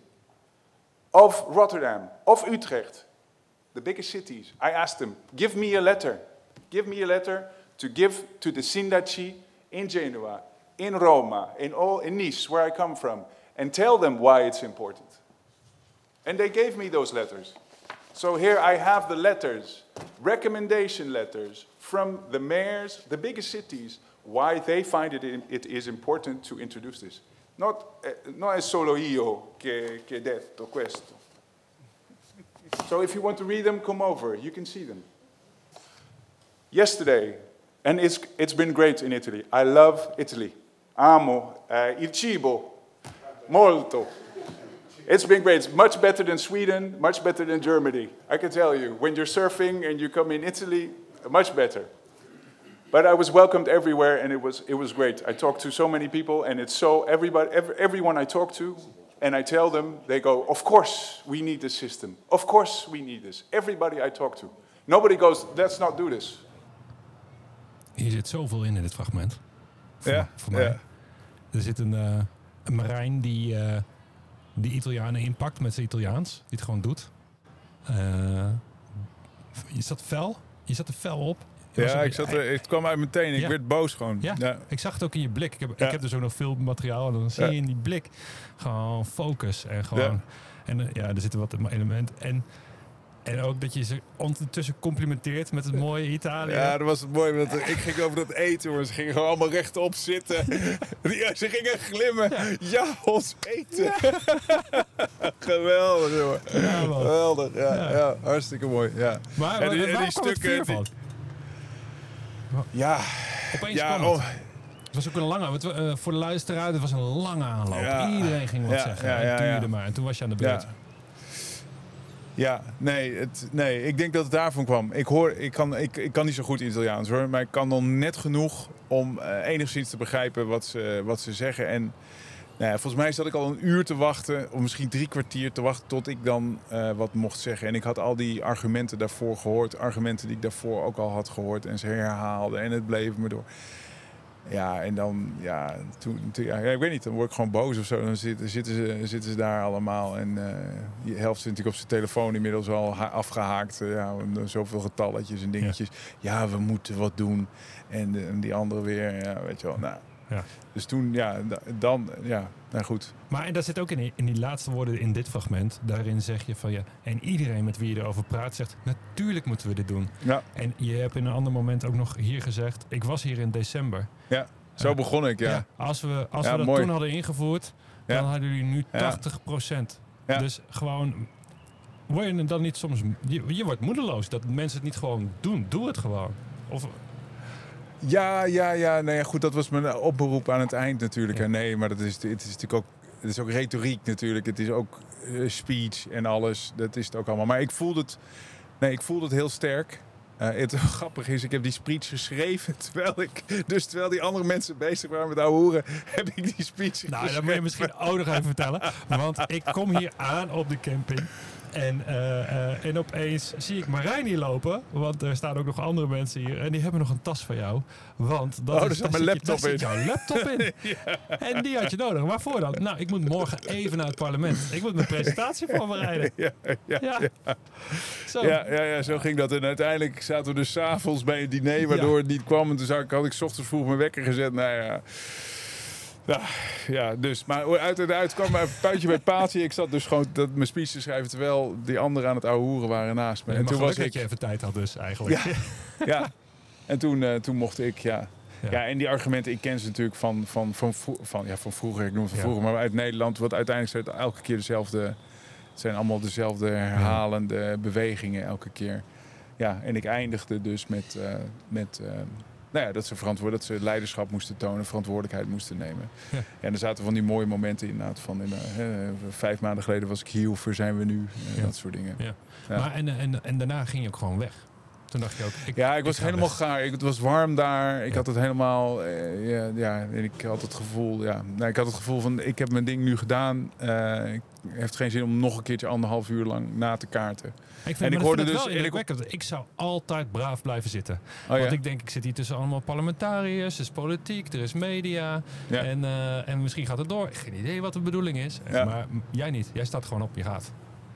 of Rotterdam, of Utrecht, the biggest cities. I asked them, give me a letter. Give me a letter to give to the Sindaci in Genoa, in Roma, in, all, in Nice, where I come from, and tell them why it's important. And they gave me those letters. So here I have the letters, recommendation letters from the mayors, the biggest cities, why they find it, it is important to introduce this. Not, eh, non è solo io che, che detto questo. So if you want to read them, come over, you can see them. Yesterday, and it's, it's been great in Italy. I love Italy. Amo uh, il cibo, molto. It's been great. It's much better than Sweden, much better than Germany. I can tell you, when you're surfing and you come in Italy, much better. But I was welcomed everywhere, and it was it was great. I talked to so many people, and it's so everybody, every, everyone I talk to, and I tell them, they go, "Of course we need this system. Of course we need this." Everybody I talk to, nobody goes, "Let's not do this."
Hier zit zoveel in in dit fragment. Voor,
Ja,
voor mij.
ja.
Er zit een, uh, een marijn die uh, die Italianen inpakt met zijn Italiaans. Die het gewoon doet. Uh, je zat fel. Je zat er fel op. Je was
Ja,
er-
ik zat er, het kwam uit mijn tenen. Ik
Ja.
werd boos gewoon.
Ja,
Ja.
ik zag het ook in je blik. Ik heb,
Ja.
ik heb dus ook nog veel materiaal. En dan zie je
Ja.
in die blik gewoon focus. En gewoon...
Ja.
En uh, ja, er zitten wat elementen. En, en ook dat je ze ondertussen complimenteert met het mooie Italië.
Ja, dat was het mooi. Want ik ging over dat eten, hoor. Ze gingen gewoon allemaal rechtop zitten. Ja, ze gingen glimmen. Ja, ons eten. Geweldig, jongen.
Ja, man.
Geweldig, ja,
Ja.
ja. Hartstikke mooi, ja.
Maar
En die-
waar
en die
kwam het
stukken,
vuur
die-
van?
Ja,
Opeens
ja,
kwam het.
oh,
Het was ook een lange, want, uh, voor de luisteraar, het was een lange aanloop.
Ja.
Iedereen ging wat
Ja,
zeggen.
ja, ja,
het duurde
ja.
maar. En toen was je aan de beurt.
ja. Ja, nee, het, nee, ik denk dat het daarvan kwam. Ik, hoor, ik, kan, ik, ik kan niet zo goed Italiaans, hoor. Maar ik kan nog net genoeg om uh, enigszins te begrijpen wat ze, wat ze zeggen. En nou ja, volgens mij zat ik al een uur te wachten, of misschien drie kwartier te wachten tot ik dan uh, wat mocht zeggen. En ik had al die argumenten daarvoor gehoord. Argumenten die ik daarvoor ook al had gehoord. En ze herhaalden en het bleef me door. Ja, en dan, ja, toen, toen, ja, ik weet niet, dan word ik gewoon boos of zo. Dan zitten, zitten, ze, zitten ze daar allemaal en uh, de helft zit ik op zijn telefoon inmiddels al ha- afgehaakt. Uh, ja, zoveel getalletjes en dingetjes. Ja. ja, we moeten wat doen. En, de, en die andere weer, ja, weet je wel. Nou,
Ja.
Dus toen, ja, da- dan, ja, nou goed.
Maar en dat zit ook in die, in die laatste woorden in dit fragment. Daarin zeg je van ja, en iedereen met wie je erover praat zegt, natuurlijk moeten we dit doen.
Ja,
En je hebt in een ander moment ook nog hier gezegd, ik was hier in december.
ja. Zo
Ja.
begon ik, ja.
Ja, als we, als
Ja,
we dat
mooi.
toen hadden ingevoerd, dan
Ja.
hadden jullie nu
Ja.
tachtig procent.
Ja.
Dus gewoon, word je dan niet soms, je, je wordt moedeloos dat mensen het niet gewoon doen. Doe het gewoon. Of,
Ja, ja, ja. Nee, goed, dat was mijn oproep aan het eind natuurlijk.
Ja.
En nee, maar dat is, het is natuurlijk ook, het is ook retoriek natuurlijk. Het is ook eh, speech en alles. Dat is het ook allemaal. Maar ik voelde het, nee, ik voelde het heel sterk. Eh, het grappige is, ik heb die speech geschreven terwijl ik, dus terwijl die andere mensen bezig waren met ouwe hoeren, heb ik die speech geschreven.
nou, dat moet je misschien ook nog even vertellen. Want ik kom hier aan op de camping. En, eh, eh, en opeens zie ik Marijn hier lopen. Want er staan ook nog andere mensen hier. En die hebben nog een tas van jou. Want dat
Oh,
is,
daar zat
daar
mijn
zit je-
laptop
daar zit jouw laptop in. En die had je nodig. Waarvoor dan? Nou, ik moet morgen even naar het parlement. Ik moet mijn presentatie voorbereiden.
Ja, ja,
Ja. Zo.
ja, ja, ja, zo ging dat. En uiteindelijk zaten we dus 's avonds bij een diner, waardoor
Ja.
het niet kwam. En toen zag ik, had ik 's ochtends vroeg mijn wekker gezet. Nou ja. Ja, ja, dus. Maar uit en uit kwam een puitje bij paaltje. Ik zat dus gewoon dat, mijn speech te schrijven, terwijl die anderen aan het ouwe hoeren waren naast me.
Ja,
En
maar
toen was
gelukkig
ik...
dat je even tijd had dus eigenlijk.
Ja, ja. En toen, eh, toen mocht ik, ja.
Ja.
Ja. en die argumenten, ik ken ze natuurlijk van, van, van, vro- van, ja, van vroeger, ik noem het van
Ja.
vroeger, maar uit Nederland, wat uiteindelijk zijn het elke keer dezelfde, het zijn allemaal dezelfde herhalende bewegingen elke keer. Ja, en ik eindigde dus met, eh, met eh, nou ja, dat ze verantwoord, dat ze leiderschap moesten tonen, verantwoordelijkheid moesten nemen.
Ja.
Ja, en er zaten van die mooie momenten inderdaad van, in, eh, eh, vijf maanden geleden was ik hier, voor zijn we nu, eh,
Ja.
dat soort dingen.
Ja.
Ja.
Maar en, en, en daarna ging je ook gewoon weg. Toen dacht je ook... Ik,
Ja, ik was
ga
helemaal
weg.
gaar. Ik, het was warm daar. Ik
Ja.
had het helemaal... eh, ja, ja, en ik had het gevoel... Ja, nou, ik had het gevoel van... Ik heb mijn ding nu gedaan. Eh ik heeft geen zin om nog een keertje anderhalf uur lang na te kaarten.
Ik vind,
En ik
maar
hoorde
ik vind
dus-
het wel
en ik-
indrukwekkend. Ik zou altijd braaf blijven zitten.
Oh, ja?
Want ik denk, ik zit hier tussen allemaal parlementariërs. Er is politiek, er is media.
Ja.
En, eh, en misschien gaat het door. Geen idee wat de bedoeling is.
Ja.
Maar m- jij niet. Jij staat gewoon op, je gaat.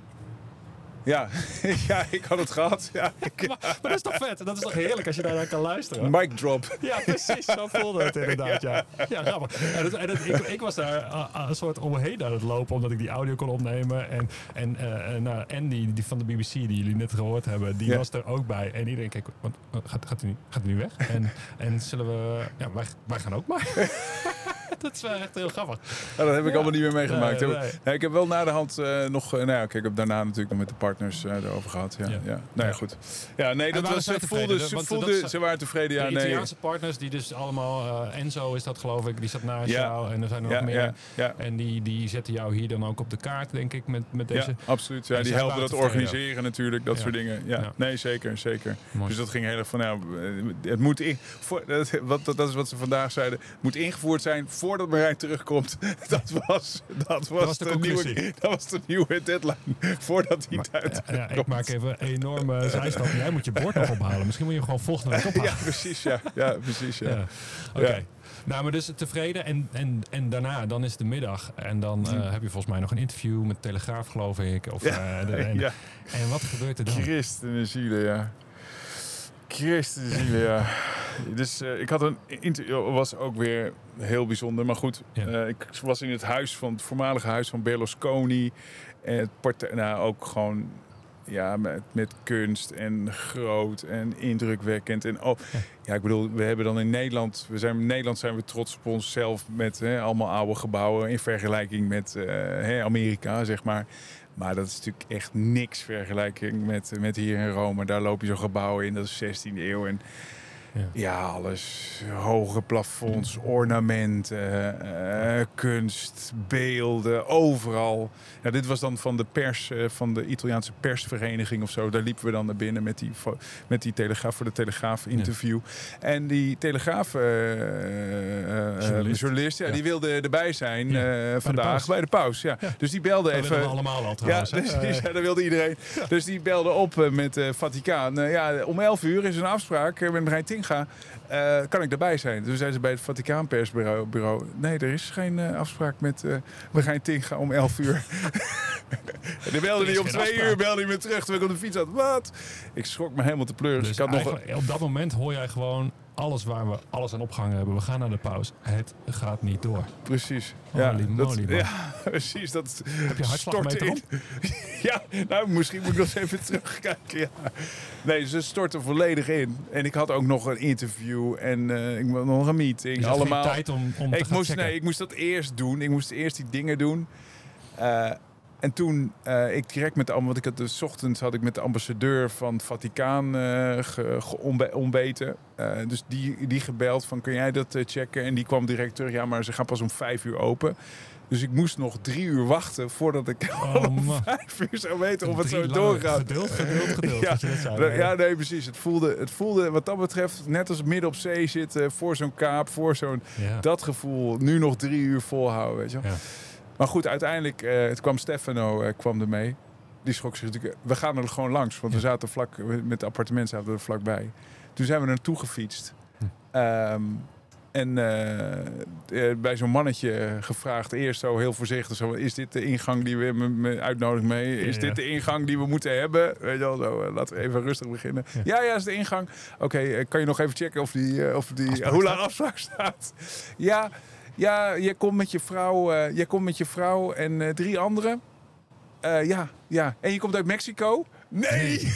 Ja. ja, ik had het gehad. Ja, ik,
Maar, maar dat is toch vet? Dat is toch heerlijk als je daar naar kan luisteren?
mic drop.
Ja, precies. Zo voelde het inderdaad, ja. Ja, grappig. En, het, en het, ik, ik was daar uh, uh, een soort omheen aan het lopen, omdat ik die audio kon opnemen. En, en uh, uh, nou, Andy die van de B B C, die jullie net gehoord hebben, die
Ja.
was er ook bij. En iedereen keek, want, uh, gaat, gaat, hij nu, gaat hij nu weg? En, en zullen we... Ja, wij, wij gaan ook maar. Dat is wel echt heel grappig.
Ja, dat heb ik
Ja.
allemaal niet meer meegemaakt.
Nee,
Nee,
nee.
nee, ik heb wel na de hand uh, nog... Uh, nou ja, kijk, ik heb daarna natuurlijk nog met de partners uh, erover gehad. Ja,
Ja.
ja. ja. Nou ja, goed. Ja, nee, dat
waren
was...
zij
Ze
tevreden?
voelden, ze,
Want
voelden,
dat-
ze waren tevreden. Ja,
de
nee.
Italiaanse partners, die dus allemaal... Uh, Enzo is dat geloof ik, die zat naast
Ja.
jou. En er zijn er
Ja,
nog meer.
ja, ja.
En die, die zetten jou hier dan ook op de kaart, denk ik, met, met deze...
Ja, absoluut. Ja,
En
die
zij
helpen
waren
dat
tevreden.
organiseren natuurlijk, dat
Ja.
soort dingen. Ja.
Ja.
Nee, zeker, zeker.
Mooi.
Dus dat ging heel erg van, nou, eh, het moet in, voor, dat, wat, dat is wat ze vandaag zeiden, het moet ingevoerd zijn voordat Marijn terugkomt. Dat was, dat was,
was de
de,
conclusie.
nieuwe, dat was de nieuwe deadline, voordat hij
Maar,
uit
ja, ja, ik maak even een enorme zijstap. Jij moet je bord nog ophalen. Misschien moet je hem gewoon volgende week ophalen.
Ja, precies, ja. Ja, precies, ja.
Ja. Oké.
Ja.
Nou, maar dus tevreden. En, en, en daarna, dan is het de middag. En dan uh, heb je volgens mij nog een interview met Telegraaf, geloof ik. Of,
Ja,
uh, de, en,
ja.
en wat gebeurt er dan?
Christen de zielen, ja. Christen de zielen, ja. Dus uh, ik had een interview, was ook weer heel bijzonder. Maar goed,
Ja.
uh, ik was in het huis van het voormalige huis van Berlusconi. En het partij, nou ook gewoon ja, met, met kunst en groot en indrukwekkend. En oh,
Ja.
ja, ik bedoel, we hebben dan in Nederland, we zijn in Nederland zijn we trots op onszelf met hè, allemaal oude gebouwen in vergelijking met uh, hè, Amerika, zeg maar. Maar dat is natuurlijk echt niks vergelijking met, met hier in Rome. Daar loop je zo'n gebouw in, dat is zestiende eeuw. En
Ja.
ja, alles. Hoge plafonds, ornamenten, uh, kunst, beelden, overal. Ja, dit was dan van de pers, uh, van de Italiaanse persvereniging of zo. Daar liepen we dan naar binnen met die, met die telegraaf voor de Telegraaf interview. Ja. En die Telegraaf uh, uh, journalist, journalist ja, ja. die wilde erbij zijn uh, ja, vandaag bij de paus. Ja. Ja. Dus die belde
dat
even.
Dat allemaal al trouwens.
Ja, dus, uh, ja, dat wilde iedereen. Ja. Dus die belde op uh, met uh, Vaticaan. Uh, ja, om elf uur is een afspraak uh, met Marijn Tinga. Uh, kan ik daarbij zijn? Toen zeiden ze bij het Vaticaan persbureau. Bureau, nee, er is geen uh, afspraak met uh, Marijn Tinga om elf uur. En dan belde
Er is
hij om
geen
twee
afspraak.
uur belde hij me terug terwijl ik op de fiets had. Wat? Ik schrok me helemaal te pleuren. Dus
Dus
ik had nog...
eigenlijk, op dat moment hoor jij gewoon alles waar we alles aan opgehangen hebben. We gaan naar de pauze. Het gaat niet door.
Precies.
Holy
ja,
moly,
dat,
man.
ja, precies. Dat
Heb je hartslagmeter
stortte in. Ja, nou, misschien moet ik nog eens even terugkijken. Ja. Nee, ze stortten volledig in. En ik had ook nog een interview en uh, ik had nog een meeting.
Je had
allemaal.
geen tijd om, om te
ik
gaan
moest,
checken.
nee, ik moest dat eerst doen. Ik moest eerst die dingen doen. Uh, en toen uh, ik direct met de want ik had dus 's ochtends had ik met de ambassadeur van het Vaticaan uh, ge, ge ombe, ontbeten. Uh, dus die, die gebeld van kun jij dat uh, checken? En die kwam direct terug. Ja, maar ze gaan pas om vijf uur open. Dus ik moest nog drie uur wachten voordat ik
Oh,
om
man.
vijf uur zou weten of het
Drie
zo
lange-
doorgaat.
Geduld, geduld, geduld.
Ja,
wat je net zei.
Nou, ja, nee, precies. Het voelde, het voelde wat dat betreft net als midden op zee zitten voor zo'n kaap, voor zo'n
Ja.
dat gevoel. Nu nog drie uur volhouden, weet je wel.
Ja.
Maar goed, uiteindelijk uh, het kwam Stefano uh, kwam er mee. Die schrok zich natuurlijk. We gaan er gewoon langs, want
Ja.
we zaten vlak met het appartement zaten we er vlakbij. Toen zijn we er naartoe gefietst.
Hm.
Um, en uh, uh, bij zo'n mannetje gevraagd, eerst zo heel voorzichtig, zo, is dit de ingang die we me, me uitnodigt mee? Is
Ja.
dit de ingang die we moeten hebben? Weet je wel, zo, uh, laten we even rustig beginnen.
Ja,
Ja, ja, is de ingang. Oké, okay, uh, kan je nog even checken of die, uh, of die
Afspraak
hoe lang
staat?
afspraak staat? Ja, ja, je komt met je vrouw, uh, je komt met je vrouw en uh, drie anderen. Uh, ja, ja. En je komt uit Mexico? Nee!
Nee.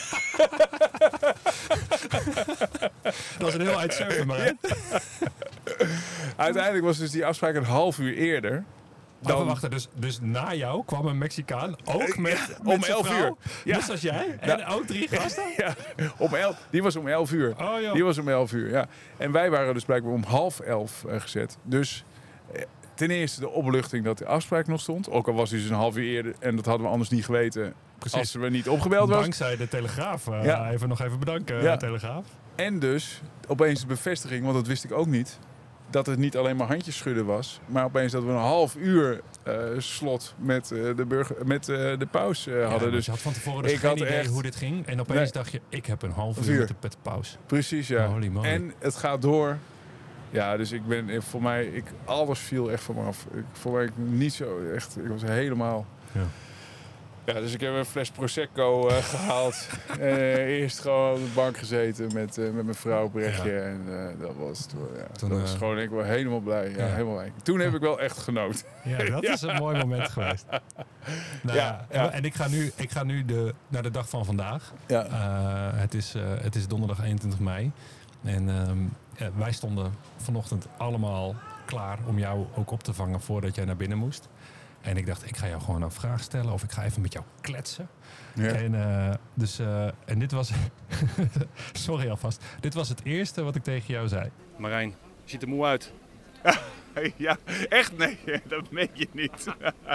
Dat is een heel uitsurfen, maar.
Ja. Uiteindelijk was dus die afspraak een half uur eerder.
Dan...
Dan,
wachten, dus, dus na jou kwam een Mexicaan, ook met,
Ja,
met
om
zijn
elf
vrouw,
uur. Ja.
net als jij, en ook drie gasten.
ja, om elf, die was om elf uur.
Oh joh.
Die was om elf uur, ja. En wij waren dus blijkbaar om half elf uh, gezet. Dus eh, ten eerste de opluchting dat de afspraak nog stond. Ook al was hij dus een half uur eerder en dat hadden we anders niet geweten.
Precies.
Als we niet opgebeld was.
Dankzij de Telegraaf. Uh,
Ja.
Even nog even bedanken,
Ja.
Telegraaf.
En dus opeens de bevestiging, want dat wist ik ook niet. Dat het niet alleen maar handjes schudden was. Maar opeens dat we een half uur uh, slot met, uh, de, burger, met uh, de paus uh,
Ja,
hadden.
dus
Dus
je had van tevoren dus
ik
geen
had
idee
echt-
hoe dit ging. En opeens
Nee.
dacht je, ik heb een half
Een
uur
uur.
met de, met de pauze.
precies, ja.
Holy moly.
En het gaat door. Ja, dus ik ben voor mij, ik, alles viel echt van me af. Ik, voor mij niet zo echt, ik was helemaal...
Ja.
Ja, dus ik heb een fles Prosecco uh, gehaald. uh, eerst gewoon op de bank gezeten met, uh, met mijn vrouw Brechtje.
Ja.
En uh, dat was, toen, ja,
Toen,
dat was
uh,
gewoon, ik was helemaal blij. Ja,
ja.
Helemaal blij. Toen heb ik wel echt genoten.
Ja, dat
Ja.
is een mooi moment geweest. Nou,
Ja,
ja,
ja.
En ik ga nu, ik ga nu de, naar de dag van vandaag.
Ja.
Uh, het, is, uh, het is donderdag eenentwintig mei. En um, ja, wij stonden vanochtend allemaal klaar om jou ook op te vangen voordat jij naar binnen moest. En ik dacht, ik ga jou gewoon een vraag stellen of ik ga even met jou kletsen.
Ja.
En, uh, dus, uh, en dit was... Sorry alvast. Dit was het eerste wat ik tegen jou zei.
Marijn, je ziet er moe uit.
Ja, echt nee, dat meen je niet.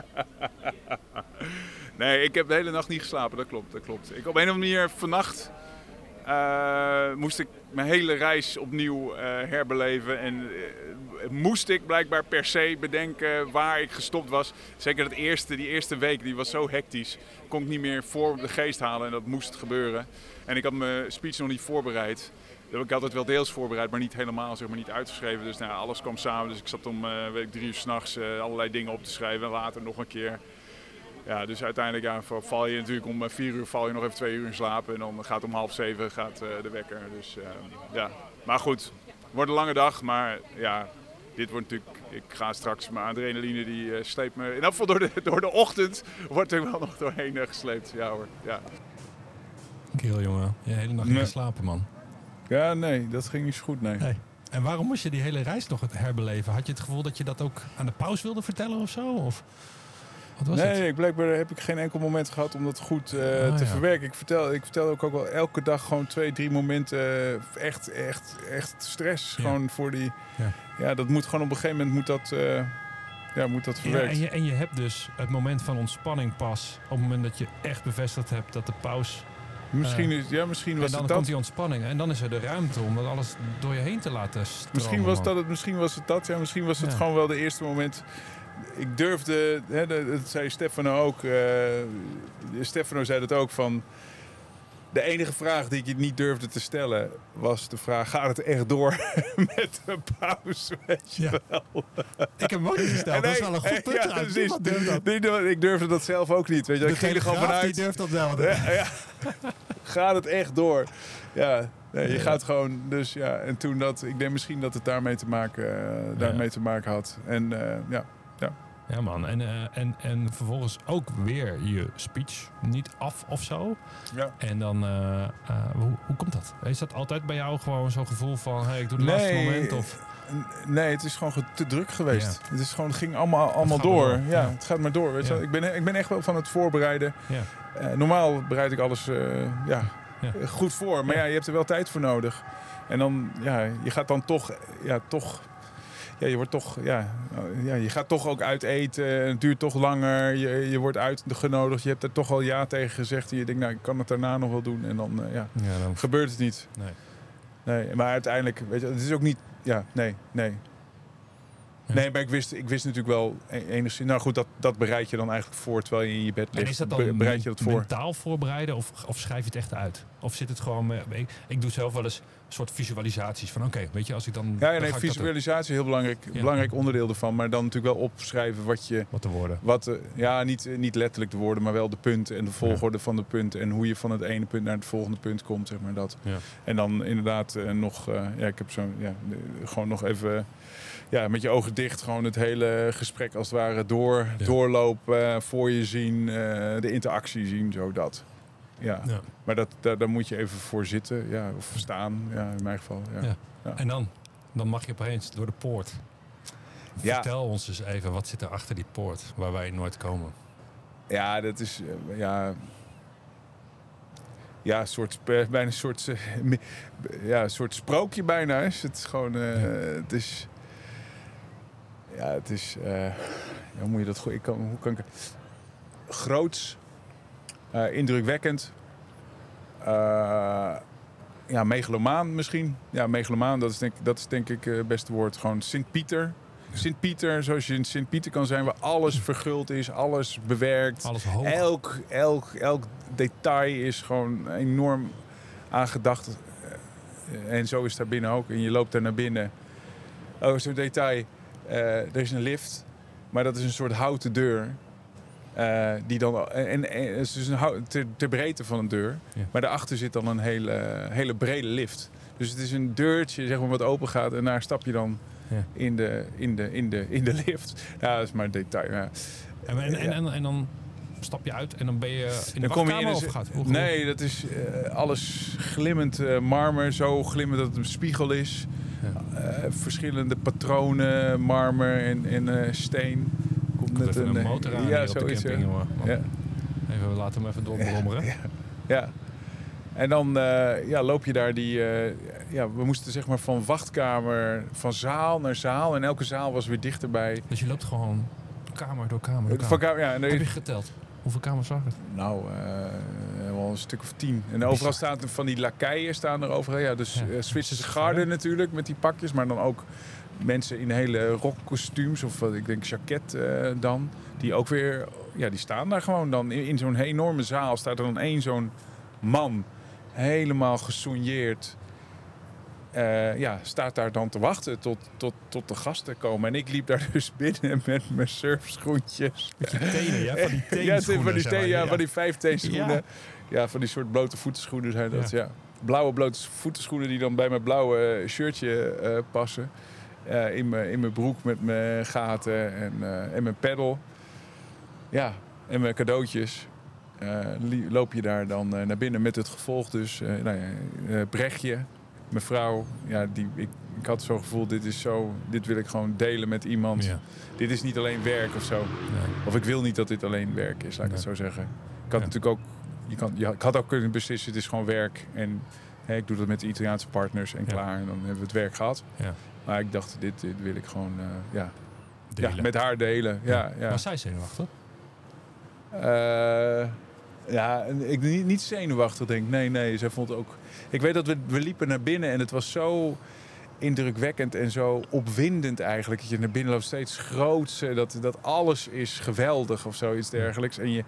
Nee, ik heb de hele nacht niet geslapen, dat klopt, dat klopt. Ik, op een of andere manier vannacht uh, moest ik mijn hele reis opnieuw uh, herbeleven. En uh, moest ik blijkbaar per se bedenken waar ik gestopt was. Zeker dat eerste, die eerste week, die was zo hectisch. Kon ik niet meer voor de geest halen en dat moest gebeuren. En ik had mijn speech nog niet voorbereid. Dat heb ik altijd wel deels voorbereid, maar niet helemaal, zeg maar, niet uitgeschreven. Dus nou, alles kwam samen. Dus ik zat om uh, weet ik, drie uur 's nachts uh, allerlei dingen op te schrijven en later nog een keer. Ja, dus uiteindelijk ja, val je natuurlijk om uh, vier uur val je nog even twee uur in slaap. En dan gaat om half zeven gaat, uh, de wekker. Dus uh, ja, maar goed, het wordt een lange dag. Maar ja, dit wordt natuurlijk, ik ga straks, mijn adrenaline die uh, sleept me, in ieder geval door de, door de ochtend, wordt er wel nog doorheen uh, gesleept. Ja hoor, ja.
Kerel, jongen. Je hele nacht niet
Nee.
geslapen, man.
Ja, nee, dat ging niet zo goed, nee.
Nee. En waarom moest je die hele reis nog herbeleven? Had je het gevoel dat je dat ook aan de paus wilde vertellen of zo? Of wat was
nee,
het?
ik, blijkbaar heb ik geen enkel moment gehad om dat goed uh,
Ah,
te
ja.
verwerken. Ik vertel, ik vertel ook, ook wel elke dag gewoon twee, drie momenten uh, echt, echt, echt stress.
Ja.
Gewoon voor die...
Ja.
Ja, dat moet gewoon op een gegeven moment moet dat, uh, ja, moet dat
Ja,
verwerkt.
en, je, en je hebt dus het moment van ontspanning pas op het moment dat je echt bevestigd hebt dat de paus...
Misschien,
Uh,
is, ja, misschien was
en dan
het
komt
dat.
die ontspanning en dan is er de ruimte om dat alles door je heen te laten stromen.
Misschien was,
man.
dat het, misschien was het dat. Ja, misschien was het
Ja.
gewoon wel de eerste moment. Ik durfde, hè, dat zei Stefano ook. Uh, Stefano zei dat ook van. De enige vraag die ik je niet durfde te stellen was de vraag: gaat het echt door met de pauze? Weet je
Ja.
wel?
Ik heb hem ook niet gesteld. Dat is wel een goed punt.
Ja,
trouwens.
precies.
Niemand durft dat.
Die- Ik durfde dat zelf ook niet. Weet je,
De
ik ging er gewoon
Telegraaf,
vanuit.
die durft dat wel.
Ja, ja. Gaat het echt door? Ja, nee, je gaat gewoon. Dus ja, en toen dat, ik denk misschien dat het daarmee te maken, uh, daarmee te maken had. En uh, ja, ja.
Ja man, en, uh, en, en vervolgens ook weer je speech niet af of zo.
Ja.
En dan, uh, uh, hoe, hoe komt dat? Is dat altijd bij jou gewoon zo'n gevoel van, hey, ik doe het laatste moment? Of?
Nee, het is gewoon te druk geweest.
Ja.
Het is gewoon, het ging allemaal, allemaal
gaat
door.
maar door.
Ja,
Ja.
het gaat maar door. Weet je
Ja.
wel. Ik, ben, ik ben echt wel van het voorbereiden.
Ja.
Uh, normaal bereid ik alles uh, ja,
Ja.
goed voor. Maar ja.
Ja.
ja, je hebt er wel tijd voor nodig. En dan, ja, je gaat dan toch, ja, toch... Ja, je wordt toch, ja, ja, je gaat toch ook uit eten. Het duurt toch langer. Je, je wordt uitgenodigd. Je hebt er toch al ja tegen gezegd. En je denkt, nou, ik kan het daarna nog wel doen. En dan, uh, ja,
Ja, dan...
gebeurt het niet.
Nee.
Nee, maar uiteindelijk, weet je, het is ook niet, ja, nee, nee.
Ja.
Nee, maar ik wist, ik wist natuurlijk wel enigszins... Nou goed, dat, dat bereid je dan eigenlijk voor terwijl je in je bed ligt.
En is dat
Be-
dan
bereid je dat voor?
mentaal voorbereiden of, of schrijf je het echt uit? Of zit het gewoon... uh, ik, ik doe zelf wel eens een soort visualisaties van... Oké, okay, weet je, als ik dan...
Ja, ja
dan
nee,
ga ik dat
visualisatie is een heel belangrijk,
Ja.
belangrijk onderdeel ervan. Maar dan natuurlijk wel opschrijven wat je...
doen. Wat te worden.
Wat, uh, ja, niet, niet letterlijk de woorden, maar wel de punten en de volgorde ja. van de punten. En hoe je van het ene punt naar het volgende punt komt, zeg maar dat.
Ja.
En dan inderdaad uh, nog... Uh, ja, ik heb zo... Ja, gewoon nog even... Ja, met je ogen dicht gewoon het hele gesprek als het ware door, ja. doorlopen, voor je zien, uh, de interactie zien, zo dat. Ja. ja. Maar dat, daar, daar moet je even voor zitten, ja, of staan, ja, in mijn geval. Ja.
Ja.
Ja.
En dan? Dan mag je opeens door de poort.
Ja.
Vertel ons dus even, wat zit er achter die poort waar wij nooit komen?
Ja, dat is, uh, ja... Ja, een soort, bijna een soort, uh, ja, een soort sprookje bijna is het gewoon, uh, ja. het is... Ja, het is... Uh, ja, hoe moet je dat... Ik kan, hoe kan ik... Groots. Uh, indrukwekkend. Uh, ja, megalomaan misschien. Ja, megalomaan, dat is denk, dat is denk ik uh, het beste woord. Gewoon Sint-Pieter. Ja. Sint-Pieter, zoals je in Sint-Pieter kan zijn, waar alles verguld is, alles bewerkt.
Alles hoog.
Elk, elk, elk detail is gewoon enorm aangedacht. Uh, en zo is het daar binnen ook. En je loopt daar naar binnen. Oh, zo'n detail... Uh, er is een lift, maar dat is een soort houten deur. Uh, die dan, en, en, en het is dus een hout, ter, ter breedte van een deur. Ja. Maar daarachter zit dan een hele, hele brede lift. Dus het is een deurtje zeg maar, wat open gaat en daar stap je dan ja. in, de, in, de, in, de, in de lift. Ja, dat is maar een detail. Ja.
En, en, en, en, en dan stap je uit en dan ben je in de
dan
wachtkamer
kom je in
of
een,
gaat? Hoe,
nee, dat is uh, alles glimmend uh, marmer. Zo glimmend dat het een spiegel is. Ja. Uh, verschillende patronen, marmer en, en uh, steen.
Komt met een, een motor aan
ja,
op de camping, jongen.
Ja.
Even, laten we hem even doorbrommeren.
Ja, ja. En dan uh, ja, loop je daar die... Uh, ja, we moesten zeg maar van wachtkamer, van zaal naar zaal. En elke zaal was weer dichterbij.
Dus je loopt gewoon kamer door kamer door kamer.
Van kamer ja, en
Heb je geteld? Hoeveel kamers zag het?
Nou, uh, wel een stuk of tien. En overal staan van die lakeien staan er overal. Ja, dus ja. uh, Zwitserse garde natuurlijk met die pakjes. Maar dan ook mensen in hele rockkostuums of wat ik denk jacket uh, dan. Die ook weer, ja, die staan daar gewoon dan. In, in zo'n enorme zaal staat er dan één zo'n man. Helemaal gesoigneerd. Uh, ja, staat daar dan te wachten tot, tot, tot de gasten komen. En ik liep daar dus binnen met mijn surfschoentjes.
Met je tenen, ja? Van die teenschoenen.
Ja, van die, teen, ja,
ja.
van die vijf teenschoenen. Ja. ja, van die soort blote voetenschoenen zijn dat, ja. ja. Blauwe blote voetenschoenen die dan bij mijn blauwe shirtje uh, passen. Uh, in mijn in mijn broek met mijn gaten en, uh, en mijn peddel. Ja, en mijn cadeautjes. Uh, loop je daar dan uh, naar binnen met het gevolg dus. Uh, nou ja, uh, Brechtje. Mijn vrouw, ja, die, ik, ik had zo'n gevoel, dit is zo, dit wil ik gewoon delen met iemand. Ja. Dit is niet alleen werk of zo. Nee. Of ik wil niet dat dit alleen werk is, laat ik nee. het zo zeggen. Ik had ja. natuurlijk ook, je kan, ja, ik had ook kunnen beslissen, het is gewoon werk. En hè, ik doe dat met de Italiaanse partners en ja. klaar. En dan hebben we het werk gehad. Ja. Maar ik dacht, dit, dit wil ik gewoon, uh, ja, ja, met haar delen. Ja. Ja, ja.
Was zij zenuwachtig?
Uh, Ja, ik niet, niet zenuwachtig denk ik. Nee, nee. Zij vond ook... Ik weet dat we, we liepen naar binnen en het was zo indrukwekkend en zo opwindend eigenlijk. Dat je naar binnen loopt, steeds groots. Dat, dat alles is geweldig of zoiets dergelijks. En je,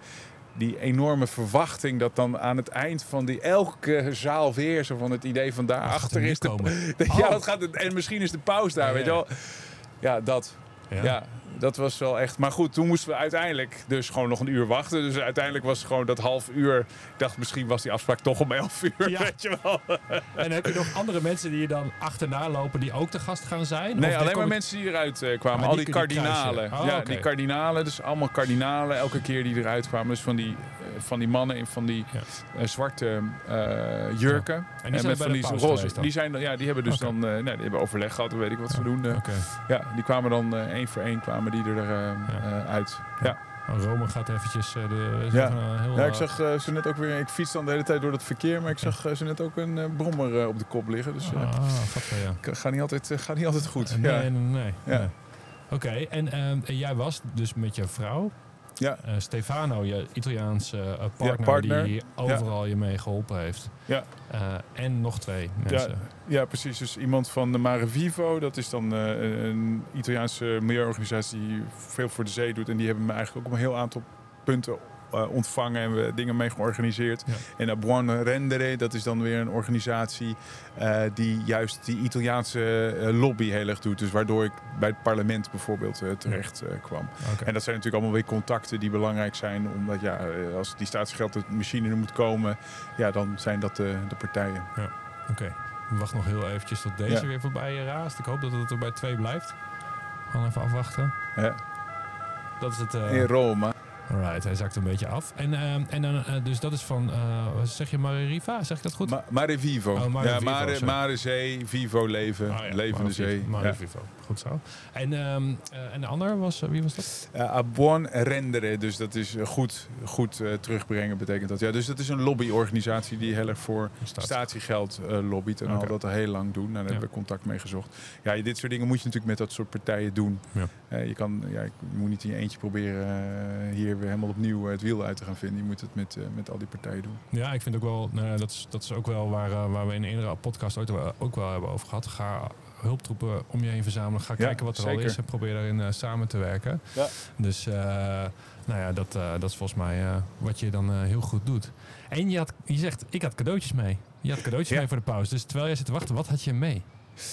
die enorme verwachting dat dan aan het eind van die elke zaal weer zo van het idee van daarachter is de, de, ja, wat gaat het, en misschien is de paus daar,
Ja,
weet je wel. Ja, dat.
Ja.
Ja, dat was wel echt. Maar goed, toen moesten we uiteindelijk dus gewoon nog een uur wachten. Dus uiteindelijk was het gewoon dat half uur. Ik dacht, misschien was die afspraak toch om elf uur,
Ja.
weet je wel.
En heb je nog andere mensen die je dan achterna lopen die ook te gast gaan zijn?
Nee,
Of
alleen
kom
maar
je-
mensen die eruit eh, kwamen.
Ah,
Al
die-
die
die
kardinalen.
kruisen. Oh,
ja,
oké.
die kardinalen. Dus allemaal kardinalen. Elke keer die eruit kwamen. Dus van die, eh, van die mannen in van die
Ja.
eh, zwarte eh, jurken.
En die
En
zijn
met
bij
van
de
die
paus
roze.
geweest dan?
Die, zijn, dan- ja, die hebben dus
Oké.
dan eh, nee, die hebben overleg gehad. Weet ik wat ze doen. eh.
Oké.
Ja, die kwamen dan eh, één voor één kwamen die er eh, eh, uit. Ja.
Oh, Rome gaat eventjes uh, de,
Ja.
uh, heel...
Ja, ik
uh,
zag eh, ze net ook weer. Ik fiets dan de hele tijd door dat verkeer, maar ik zag eh, ze net ook een eh, brommer eh, op de kop liggen. Dus eh
ah, grappig, ja.
ik- gaat niet altijd, eh, gaat niet altijd goed.
Nee,
ja.
nee, nee.
Ja.
nee. Oké, en, ehm, en jij was dus met je vrouw,
Ja.
uh, Stefano, je Italiaanse uh, partner,
partner.
die overal je mee geholpen heeft.
Ja.
Uh, en nog twee mensen.
Ja, precies. Dus iemand van de Mare Vivo, dat is dan eh, een Italiaanse milieuorganisatie die veel voor de zee doet. En die hebben me eigenlijk ook op een heel aantal punten uh, ontvangen en we dingen mee georganiseerd.
Ja.
En A Buon Rendere, dat is dan weer een organisatie uh, die juist die Italiaanse uh, lobby heel erg doet. Dus waardoor ik bij het parlement bijvoorbeeld uh, terecht uh, kwam.
Okay.
En dat zijn natuurlijk allemaal weer contacten die belangrijk zijn. Omdat ja, uh, als die staatsgeld de machine er moet komen, ja, dan zijn dat de, de partijen.
Ja. Oké. Okay. We wachten nog heel eventjes tot deze
Ja.
weer voorbij raast. Ik hoop dat het er bij twee blijft. Gewoon even afwachten.
Ja.
Dat is het... Uh...
In Rome.
Alright, hij zakt een beetje af. En, uh, en dan, uh, dus dat is van, uh, zeg je Mare Riva? Zeg ik dat goed?
Ma Mare Vivo.
Oh, Mare
ja,
Vivo,
Mare,
sorry.
Mare Zee, Vivo leven,
Oh, ja.
levende
Mare
zee.
Vivo. Mare
Ja.
Vivo, goed zo. En, um, uh, en de ander was, uh, wie was dat?
Uh, A Buon Rendere, dus dat is uh, goed, goed uh, terugbrengen betekent dat. Ja, dus dat is een lobbyorganisatie die heel erg voor
Staat.
statiegeld uh, lobbyt en
Okay.
al dat al heel lang doen. Nou, daar
Ja.
hebben we contact mee gezocht. Ja, dit soort dingen moet je natuurlijk met dat soort partijen doen.
Ja.
Uh, je, kan, ja, je moet niet in je eentje proberen uh, hier weer helemaal opnieuw uh, het wiel uit te gaan vinden. Je moet het met, uh, met al die partijen doen.
Ja, ik vind ook wel, nou, dat, is, dat is ook wel waar, uh, waar we in een eerdere podcast ooit wel, ook wel hebben over gehad. Ga hulptroepen om je heen verzamelen. Ga
Ja,
kijken wat er
zeker.
al is en probeer daarin uh, samen te werken.
Ja.
Dus uh, nou ja, dat, uh, dat is volgens mij uh, wat je dan uh, heel goed doet. En je, had, je zegt, ik had cadeautjes mee. Je had cadeautjes
Ja.
mee voor de pauze. Dus terwijl jij zit te wachten, wat had je mee?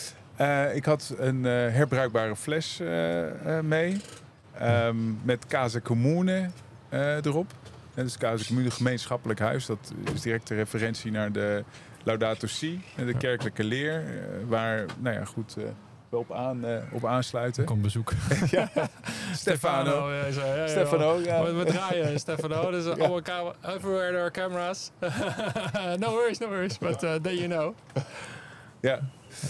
Uh, ik had een uh, herbruikbare fles uh, uh, mee. Um, met Casa Comune uh, erop. En dus Casa Comune, gemeenschappelijk huis. Dat is direct een referentie naar de Laudato Si. De kerkelijke leer. Uh, waar, nou ja, goed... Uh, we op, aan, uh, op aansluiten.
Komt bezoek.
Ja. Stefano.
Ja, zo, ja, ja,
Stefano, ja.
We, we draaien, Stefano. Dus uh,
Ja.
allemaal camera, everywhere there are cameras. No worries, no worries. But uh, then you know.
Ja.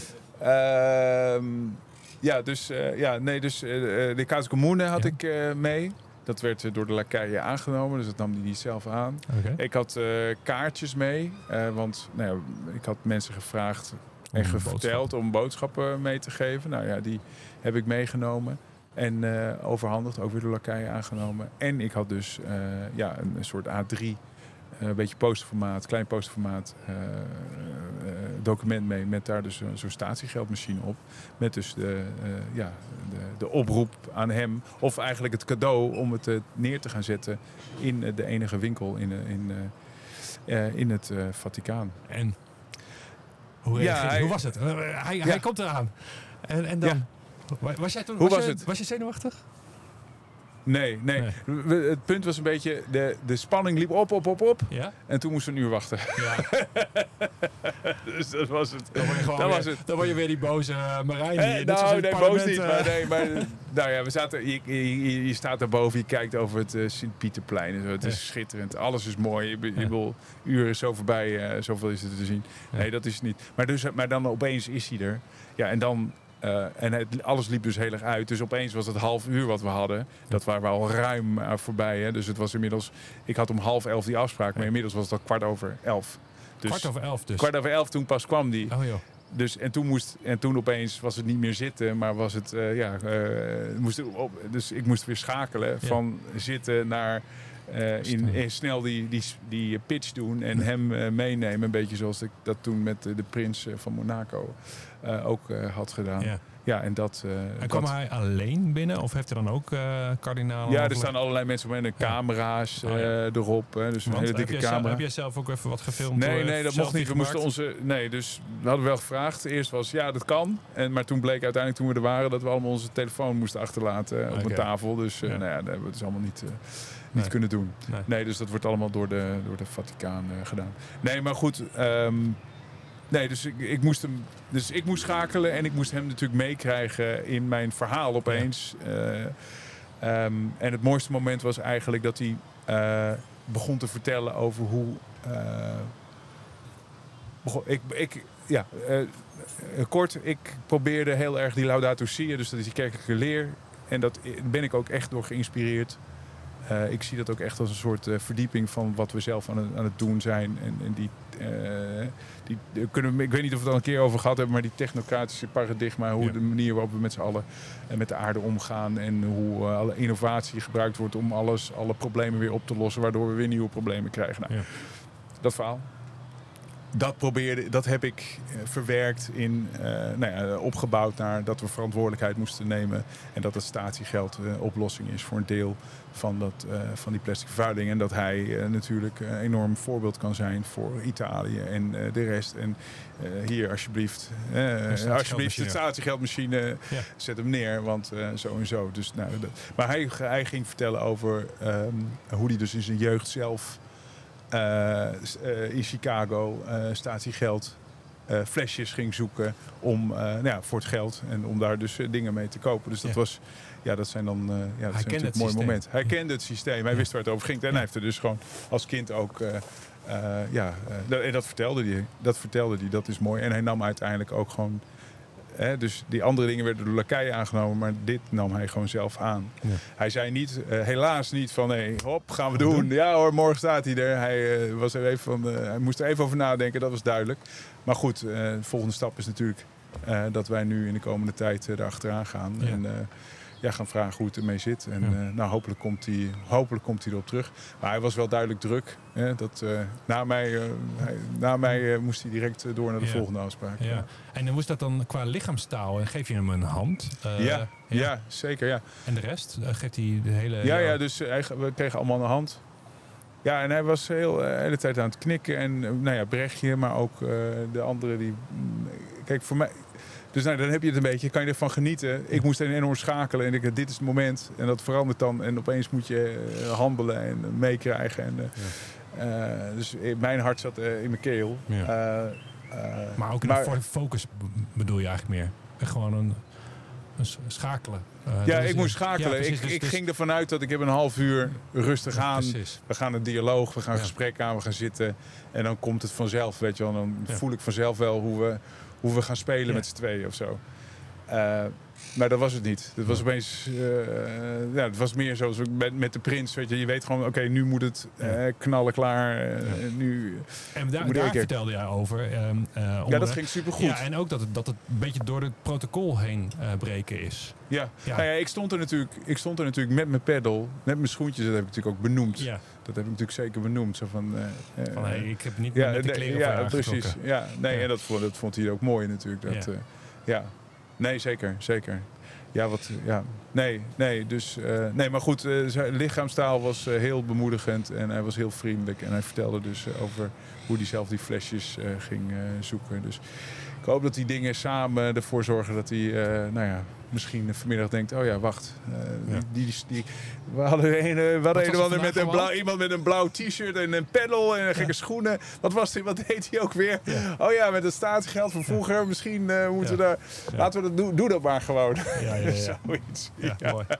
Um, ja, dus, uh, ja, nee, dus uh, de Casa Comune had
Ja.
ik uh, mee. Dat werd uh, door de lakeien aangenomen, dus dat nam hij niet zelf aan.
Okay.
Ik had uh, kaartjes mee, uh, want nou ja, ik had mensen gevraagd en
Om
verteld
boodschappen.
om boodschappen mee te geven. Nou ja, die heb ik meegenomen en uh, overhandigd, ook weer door lakeien aangenomen. En ik had dus uh, ja, een, een soort A drie, uh, een beetje posterformaat, klein posterformaat uh, uh, document mee. Met daar dus zo'n zo statiegeldmachine op. Met dus de, uh, ja, de, de oproep aan hem. Of eigenlijk het cadeau om het uh, neer te gaan zetten in uh, de enige winkel in, uh, in, uh, uh, in het uh, Vaticaan.
En hoe,
Ja,
reageerde-
hij-
hoe was het? Uh, hij,
Ja.
hij komt eraan. En, en dan...
Ja.
Was jij toen...
Hoe
was,
was
je,
het?
Was je zenuwachtig?
Nee, nee.
Nee.
We- Het punt was een beetje, de, de spanning liep op, op, op, op.
Ja?
En toen moesten we een uur wachten.
Ja.
Dus dat was het.
Dan word je, gewoon
Dat
weer,
was het.
dan word je weer die boze uh, Marijn. die-
Eh,
net zoals in
nou,
het
nee, boos
parlement,
niet.
uh,
Maar, nee, maar nou ja, we zaten, je, je, je staat daarboven, je kijkt over het uh, Sint-Pieterplein en zo. Het is
Ja.
schitterend. Alles is mooi. Je, be- je
Ja.
bedoel, uren is zo voorbij, uh, zoveel is er te zien.
Ja.
Nee, dat is het niet. Maar, dus, maar dan opeens is hij er. Ja, en dan... Uh, en het, alles liep dus heel erg uit. Dus opeens was het half uur wat we hadden. Dat waren we al ruim uh, voorbij. Hè? Dus het was inmiddels... Ik had om half elf die afspraak. Maar inmiddels was het al kwart over elf. Dus
Kwart over elf dus.
kwart over elf toen pas kwam die.
Oh joh.
Dus, en, toen moest, en toen opeens was het niet meer zitten, maar was het, uh, ja, uh, moest op, dus ik moest weer schakelen
Ja.
van zitten naar uh, in, in snel die, die, die pitch doen en hem uh, meenemen. Een beetje zoals ik dat toen met uh, de prins uh, van Monaco uh, ook uh, had gedaan.
Ja.
ja, en dat... Uh,
en kwam
dat...
hij alleen binnen? Of heeft hij dan ook uh, kardinalen?
Ja, er staan allerlei mensen met camera's uh, oh, ja. erop. Hè, dus een
Want,
hele dikke
heb
camera.
Zelf, heb jij zelf ook even wat gefilmd?
Nee, nee, dat mocht niet. We
gemaakt?
moesten onze... Nee, dus we hadden wel gevraagd. Eerst was, ja, dat kan. En, maar toen bleek uiteindelijk, toen we er waren, dat we allemaal onze telefoon moesten achterlaten uh,
okay.
op een tafel. Dus uh,
ja.
nou ja, dat hebben we dus allemaal niet... Uh, niet
nee.
kunnen doen.
Nee.
nee, dus dat wordt allemaal door de, door de Vaticaan uh, gedaan. Nee, maar goed. Um, nee, dus ik, ik moest hem, dus ik moest schakelen en ik moest hem natuurlijk meekrijgen in mijn verhaal opeens. Ja. Uh, um, en het mooiste moment was eigenlijk dat hij uh, begon te vertellen over hoe. Uh, begon, ik, ik, ja, uh, kort, ik probeerde heel erg die Laudato Si', dus dat is die kerkelijke leer. En daar ben ik ook echt door geïnspireerd. Uh, ik zie dat ook echt als een soort uh, verdieping van wat we zelf aan het, aan het doen zijn. En, en die, uh, die uh, kunnen we, ik weet niet of we het al een keer over gehad hebben, maar die technocratische paradigma, hoe ja. de manier waarop we met z'n allen uh, met de aarde omgaan en hoe uh, alle innovatie gebruikt wordt om alles, alle problemen weer op te lossen, waardoor we weer nieuwe problemen krijgen. Nou, ja. Dat verhaal. Dat probeerde, dat heb ik uh, verwerkt in, uh, nou ja, opgebouwd naar dat we verantwoordelijkheid moesten nemen en dat het statiegeld een uh, oplossing is voor een deel van, dat, uh, van die plastic vervuiling. En dat hij uh, natuurlijk een enorm voorbeeld kan zijn voor Italië en uh, de rest. En uh, hier alsjeblieft, uh, alsjeblieft de statiegeldmachine, ja. zet hem neer, want uh, zo en zo. Dus, nou, dat, maar hij, hij ging vertellen over um, hoe hij dus in zijn jeugd zelf Uh, uh, in Chicago uh, statiegeld uh, flesjes ging zoeken om, uh, nou ja, voor het geld en om daar dus uh, dingen mee te kopen. Dus dat ja. was, ja, dat zijn dan, uh, ja, dat
hij
zijn natuurlijk mooie momenten. Hij kende het systeem, hij ja. wist waar het over ging en ja. hij heeft er dus gewoon als kind ook, uh, uh, ja, uh, en dat vertelde hij, dat vertelde hij, dat is mooi. En hij nam uiteindelijk ook gewoon. He, dus die andere dingen werden door lakeien aangenomen, maar dit nam hij gewoon zelf aan. Ja. Hij zei niet, uh, helaas niet van, hé, hey, hop, gaan we doen. Ja hoor, morgen staat hij er. Hij, uh, was er even van, uh, hij moest er even over nadenken, dat was duidelijk. Maar goed, uh, de volgende stap is natuurlijk uh, dat wij nu in de komende tijd uh, erachteraan gaan. Ja. En uh, ja, gaan vragen hoe het ermee zit. En ja. uh, nou, hopelijk komt hij hopelijk komt hij erop terug. Maar hij was wel duidelijk druk. Hè, dat, uh, na mij, uh, hij, na mij uh, moest hij direct uh, door naar de ja. volgende afspraak.
Ja. Ja. En hoe is dat dan qua lichaamstaal? Geef je hem een hand? Uh,
ja, ja. ja, zeker. Ja.
En de rest? Uh, geeft hij de hele...
Ja, ja, dus hij, we kregen allemaal een hand. Ja, en hij was heel, uh, de hele tijd aan het knikken. En uh, nou ja, Brechtje, maar ook uh, de anderen die... Kijk, voor mij... Dus nou, dan heb je het een beetje, kan je ervan genieten. Ik moest enorm schakelen en ik dacht, dit is het moment. En dat verandert dan. En opeens moet je uh, handelen en uh, meekrijgen. En, uh, ja. uh, dus mijn hart zat uh, in mijn keel. Ja. Uh, uh,
maar ook in maar, de focus bedoel je eigenlijk meer? Gewoon een, een schakelen. Uh,
ja, ik moest schakelen. Ja, precies, ik dus, ik dus... ging ervan uit dat ik heb een half uur rustig ja, aan. Precies. We gaan een dialoog, we gaan een ja. gesprek aan, we gaan zitten. En dan komt het vanzelf, weet je wel. Dan ja. voel ik vanzelf wel hoe we... hoe we gaan spelen ja. met z'n tweeën of zo. Uh, maar dat was het niet. Het was opeens... Uh, ja, het was meer zoals met, met de prins. Weet je, je weet gewoon, oké, okay, nu moet het uh, knallen klaar. Uh, ja. nu,
en daar, daar vertelde jij over. Uh, uh,
ja, dat ging supergoed.
Ja, en ook dat het, dat het een beetje door het protocol heen uh, breken is.
Ja, ja. Nou ja ik, stond er natuurlijk, ik stond er natuurlijk met mijn pedal, met mijn schoentjes. Dat heb ik natuurlijk ook benoemd. Ja. Dat heb ik natuurlijk zeker benoemd. Zo van, uh,
van hey, ik heb niet ja, met de kleren
ja, precies. Ja, nee, ja. En dat vond, dat vond hij ook mooi natuurlijk. Dat, ja. Uh, ja. Nee, zeker, zeker. Ja, wat, ja. Nee, nee, dus, uh, nee, maar goed, uh, zijn lichaamstaal was uh, heel bemoedigend en hij was heel vriendelijk. En hij vertelde dus uh, over hoe hij zelf die flesjes uh, ging uh, zoeken. Dus ik hoop dat die dingen samen ervoor zorgen dat hij, uh, nou ja, misschien vanmiddag denkt, oh ja, wacht. Uh, ja. Die, die, die, we hadden een, we hadden een of ander met een blauw, iemand met een blauw t-shirt en een pedal en gekke ja. schoenen. Wat was die, wat deed hij ook weer? Ja. Oh ja, met het statiegeld van vroeger. Ja. Misschien uh, moeten ja. we daar, ja. laten we dat doen. Doe dat maar gewoon. Ja, ja, ja. Zoiets.
Ja, ja. Mooi.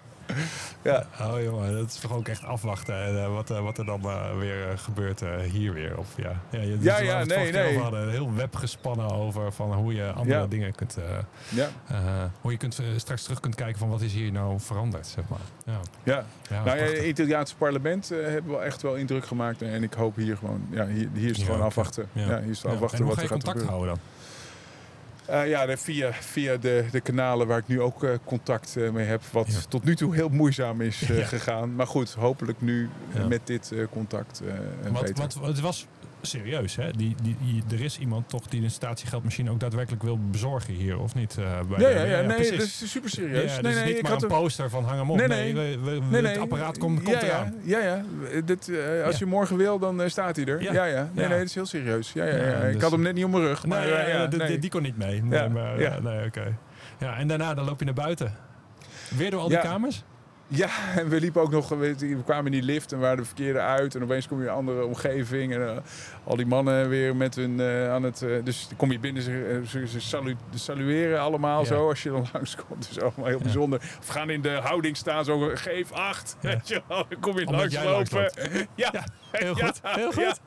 Ja. Oh jongen, dat is toch ook echt afwachten uh, wat, uh, wat er dan uh, weer uh, gebeurt uh, hier weer. Of, ja, ja, dus
ja, ja nee, nee.
We hadden een heel web gespannen over van hoe je andere ja. dingen kunt... Uh, ja. uh, hoe je kunt, uh, straks terug kunt kijken van wat is hier nou veranderd, zeg maar. Ja,
ja. ja nou, het Italiaanse parlement uh, hebben wel echt wel indruk gemaakt. En ik hoop hier gewoon... Ja, hier, hier is het ja, gewoon afwachten. Ja. Ja, hier is het afwachten
ja.
wat
er gaat
gebeuren.
En hoe ga je contact houden dan?
Uh, ja, via, via de, de kanalen waar ik nu ook uh, contact uh, mee heb. Wat ja. tot nu toe heel moeizaam is uh, ja. gegaan. Maar goed, hopelijk nu ja. met dit uh, contact uh,
wat,
beter.
Wat, het was serieus, hè? Die, die, die, er is iemand toch die een statiegeldmachine ook daadwerkelijk wil bezorgen hier, of niet? Uh, bij
ja,
de,
ja, ja, nee,
precies.
dat is super serieus.
Ja,
nee,
dus
nee,
niet
ik
maar
had
een poster van hang hem op.
Nee,
Nee,
nee.
we, we,
nee, nee.
het apparaat komt, komt
ja,
eraan.
Ja, ja. ja. Dit, uh, als
Ja.
je morgen wil, dan uh, staat hij er.
Ja.
Ja, ja. Nee,
Ja.
nee, dat is heel serieus. Ja, ja, ja.
Ja,
Ik
dus-
had hem net niet op mijn rug.
Nee,
Maar, uh,
ja,
ja,
die,
nee.
die, die kon niet mee. Nee,
Ja,
maar,
ja.
nee, oké. Okay. Ja, en daarna dan loop je naar buiten. Weer door al die
Ja.
kamers?
Ja, en we liepen ook nog, we kwamen in die lift en waren de verkeerde uit. En opeens kom je in een andere omgeving. En uh, al die mannen weer met hun uh, aan het... Uh, dus dan kom je binnen, ze, ze, ze salu, salueren allemaal
Ja.
zo als je dan langskomt. Dus allemaal heel
Ja.
bijzonder. Of gaan in de houding staan, zo geef acht.
Ja.
Weet je wel, dan kom je
Omdat jij
langslopen. Ja.
Ja, heel goed. Heel goed.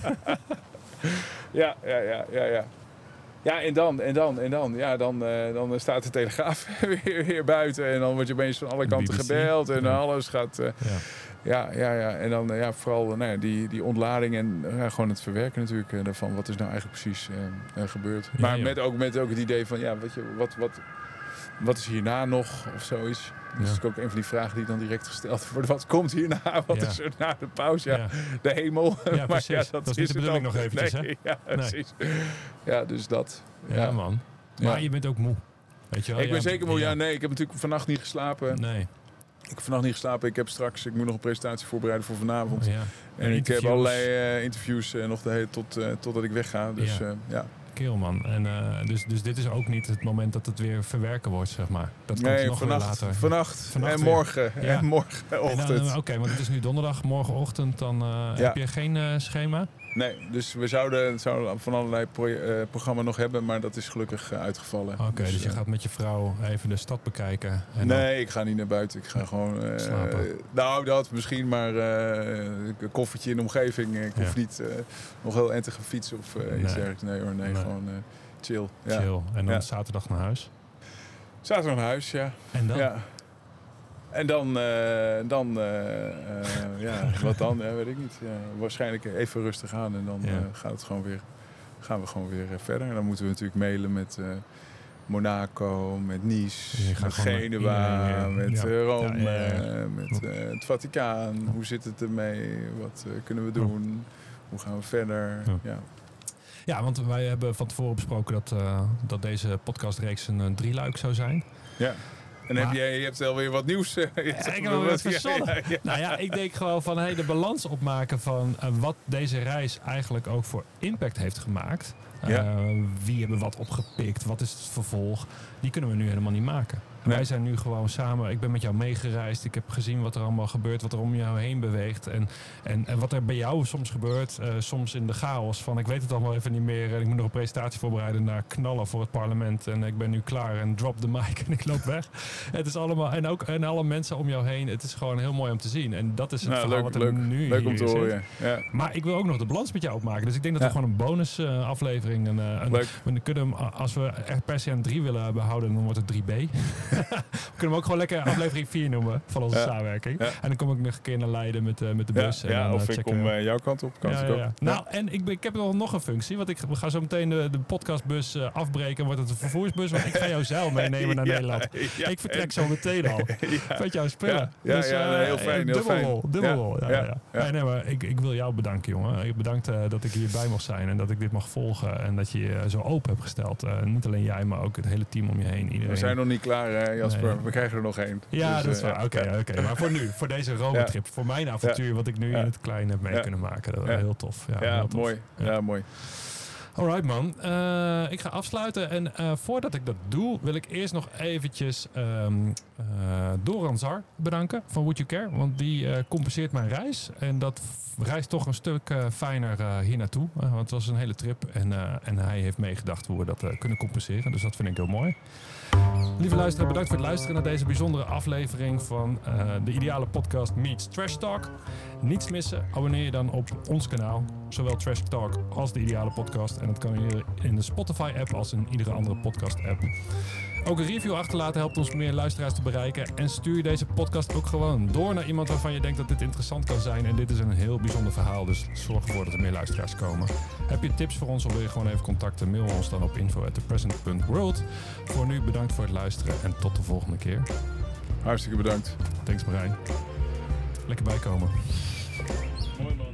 Ja, ja, ja, ja, ja. Ja, en dan, en dan, en dan. Ja, dan, uh, dan staat de Telegraaf weer, weer buiten. En dan word je opeens van alle kanten
B B C.
gebeld. En
Ja.
alles gaat... Uh,
Ja.
ja, ja, ja. En dan uh, ja, vooral uh, nou ja, die, die ontlading en uh, gewoon het verwerken natuurlijk uh, daarvan. Wat is nou eigenlijk precies uh, uh, gebeurd.
Ja,
maar
joh.
met ook, met ook het idee van, ja, weet je, wat, wat, wat is hierna nog of zoiets. Dat is
Ja.
natuurlijk ook een van die vragen die dan direct gesteld wordt. Wat komt hierna? Wat
Ja.
is er na de pauze? Ja,
Ja.
de hemel.
Ja,
maar
precies.
ja,
Dat is niet de
het
bedoeling
ook.
nog eventjes,
nee,
hè?
Ja, precies. Ja, dus dat.
Ja, man. Maar
Ja.
je bent ook moe. Weet je wel?
Ik ben
Ja,
zeker moe. Ja,
ja.
nee, ik heb natuurlijk vannacht niet geslapen.
Nee.
Ik heb vannacht niet geslapen. Ik heb straks, ik moet nog een presentatie voorbereiden voor vanavond.
Ja.
En ik
interviews.
heb allerlei uh, interviews uh, nog de hele, tot, uh, totdat ik wegga. Dus
Ja.
ja. Uh, ja.
Kerel, man. En, uh, dus, dus dit is ook niet het moment dat het weer verwerken wordt, zeg maar. Dat komt
Nee,
nog weer
vannacht,
later.
vannacht,
Vannacht
en
weer.
morgen.
Ja.
En morgenochtend.
En dan, uh, Oké, okay, want het is nu donderdag, morgenochtend. Dan uh,
Ja.
heb je geen uh, schema?
Nee, dus we zouden, zouden van allerlei pro- uh, programma nog hebben, maar dat is gelukkig uh, uitgevallen.
Oké, okay, dus, dus je
uh,
gaat met je vrouw even de stad bekijken. En
nee,
dan...
ik ga niet naar buiten. Ik ga gewoon... Uh,
Slapen.
Nou, dat misschien, maar uh, een koffertje in de omgeving. Ik hoef
Ja.
niet uh, nog heel eind te gaan fietsen of uh,
Nee.
iets dergelijks. Nee hoor, nee,
Nee.
gewoon uh, chill. Ja.
Chill. En dan
Ja.
zaterdag naar huis.
Zaterdag naar huis, ja.
En dan?
Ja. En dan, uh, dan uh, uh, ja, wat dan? Ja, weet ik niet. Ja, waarschijnlijk even rustig aan en dan
Ja.
uh, gaat het gewoon weer, gaan we gewoon weer uh, verder. En dan moeten we natuurlijk mailen met uh, Monaco, met Nice,
Je gaat
met
gewoon met
Genua,
iedereen,
met
ja.
uh, Rome,
Ja, ja, ja.
uh, met uh, het Vaticaan. Hoe zit het ermee? Wat uh, kunnen we doen? Hoe gaan we verder?
Ja.
Ja.
Ja, want wij hebben van tevoren besproken dat, uh, dat deze podcastreeks een uh, drieluik zou zijn.
Ja. En
Maar-
heb jij, je hebt alweer wat nieuws. Uh,
Ja, ik heb wel wat verzonnen.
Ja, ja, ja.
Nou ja, ik denk gewoon van hey, de balans opmaken van uh, wat deze reis eigenlijk ook voor impact heeft gemaakt. Uh,
Ja.
Wie hebben wat opgepikt? Wat is het vervolg? Die kunnen we nu helemaal niet maken.
Nee.
Wij zijn nu gewoon samen. Ik ben met jou meegereisd. Ik heb gezien wat er allemaal gebeurt. Wat er om jou heen beweegt. En, en, en wat er bij jou soms gebeurt. Uh, soms in de chaos van ik weet het allemaal even niet meer. En ik moet nog een presentatie voorbereiden naar knallen voor het parlement. En ik ben nu klaar en drop the mic en ik loop weg. Het is allemaal. En ook en alle mensen om jou heen. Het is gewoon heel mooi om te zien. En dat is het
Nou,
verhaal
leuk,
wat er
leuk,
nu
leuk
hier
om te
zit.
horen. Ja.
Maar ik wil ook nog de balans met jou opmaken. Dus ik denk dat
Ja.
we gewoon een bonus uh, aflevering. Een, uh, een,
Leuk.
we kunnen hem, als we echt per se aan drie willen behouden, dan wordt het drie B. We kunnen hem ook gewoon lekker aflevering vier noemen van onze
Ja.
samenwerking.
Ja.
En dan kom ik nog een keer naar Leiden met, uh, met de
Ja,
bus. en
ja,
dan, uh,
of ik
checken
kom
we-
uh, jouw kant op. Kant
ja,
ik
ja,
ook.
ja. Nou, en ik, ben- ik heb nog, nog een functie. Want ik ga zo meteen de, de podcastbus uh, afbreken. En wordt het een vervoersbus. Want ik ga jou zeil meenemen naar
Ja,
Nederland.
ja,
ik vertrek
en-
zo meteen al.
Ja.
Met jouw spullen.
Ja, ja,
dus,
ja,
uh,
nee, heel fijn, heel
dubbelrol,
fijn.
dubbelrol. Ja,
Ja,
ja,
ja,
ja.
ja.
Nee, nee, maar ik, ik wil jou bedanken, jongen. Ik bedankt uh, dat ik hierbij mocht zijn. En dat ik dit mag volgen. En dat je je zo open hebt gesteld. Uh, niet alleen jij, maar ook het hele team om je heen. Iedereen.
We zijn nog niet klaar, hè, Jasper.
Nee.
We krijgen er nog één.
Ja,
Dus,
dat is
uh,
waar. Oké,
ja.
oké. Maar voor nu, voor deze Rome-trip, voor mijn avontuur, wat ik nu
Ja.
in het klein heb mee
Ja.
kunnen maken. Dat was
Ja.
heel tof. Ja,
Ja,
heel tof.
mooi. Ja,
Ja.
mooi.
Alright man, Uh, ik ga afsluiten en uh, voordat ik dat doe wil ik eerst nog eventjes um, uh, Doran Zar bedanken van Would You Care. Want die uh, compenseert mijn reis en dat f- reist toch een stuk uh, fijner uh, hier naartoe. Uh, want het was een hele trip en, uh, en hij heeft meegedacht hoe we dat uh, kunnen compenseren. Dus dat vind ik heel mooi. Lieve luisteraar, bedankt voor het luisteren naar deze bijzondere aflevering van uh, de Ideale Podcast Meets Trash Talk. Niets missen, abonneer je dan op ons kanaal. Zowel Trash Talk als de Ideale Podcast. En dat kan je in de Spotify-app als in iedere andere podcast-app. Ook een review achterlaten helpt ons meer luisteraars te bereiken. En stuur deze podcast ook gewoon door naar iemand waarvan je denkt dat dit interessant kan zijn. En dit is een heel bijzonder verhaal, dus zorg ervoor dat er meer luisteraars komen. Heb je tips voor ons of wil je gewoon even contacten? Mail ons dan op info at the present dot world. Voor nu bedankt voor het luisteren en tot de volgende keer.
Hartstikke bedankt.
Thanks Marijn. Lekker bijkomen.
Mooi man.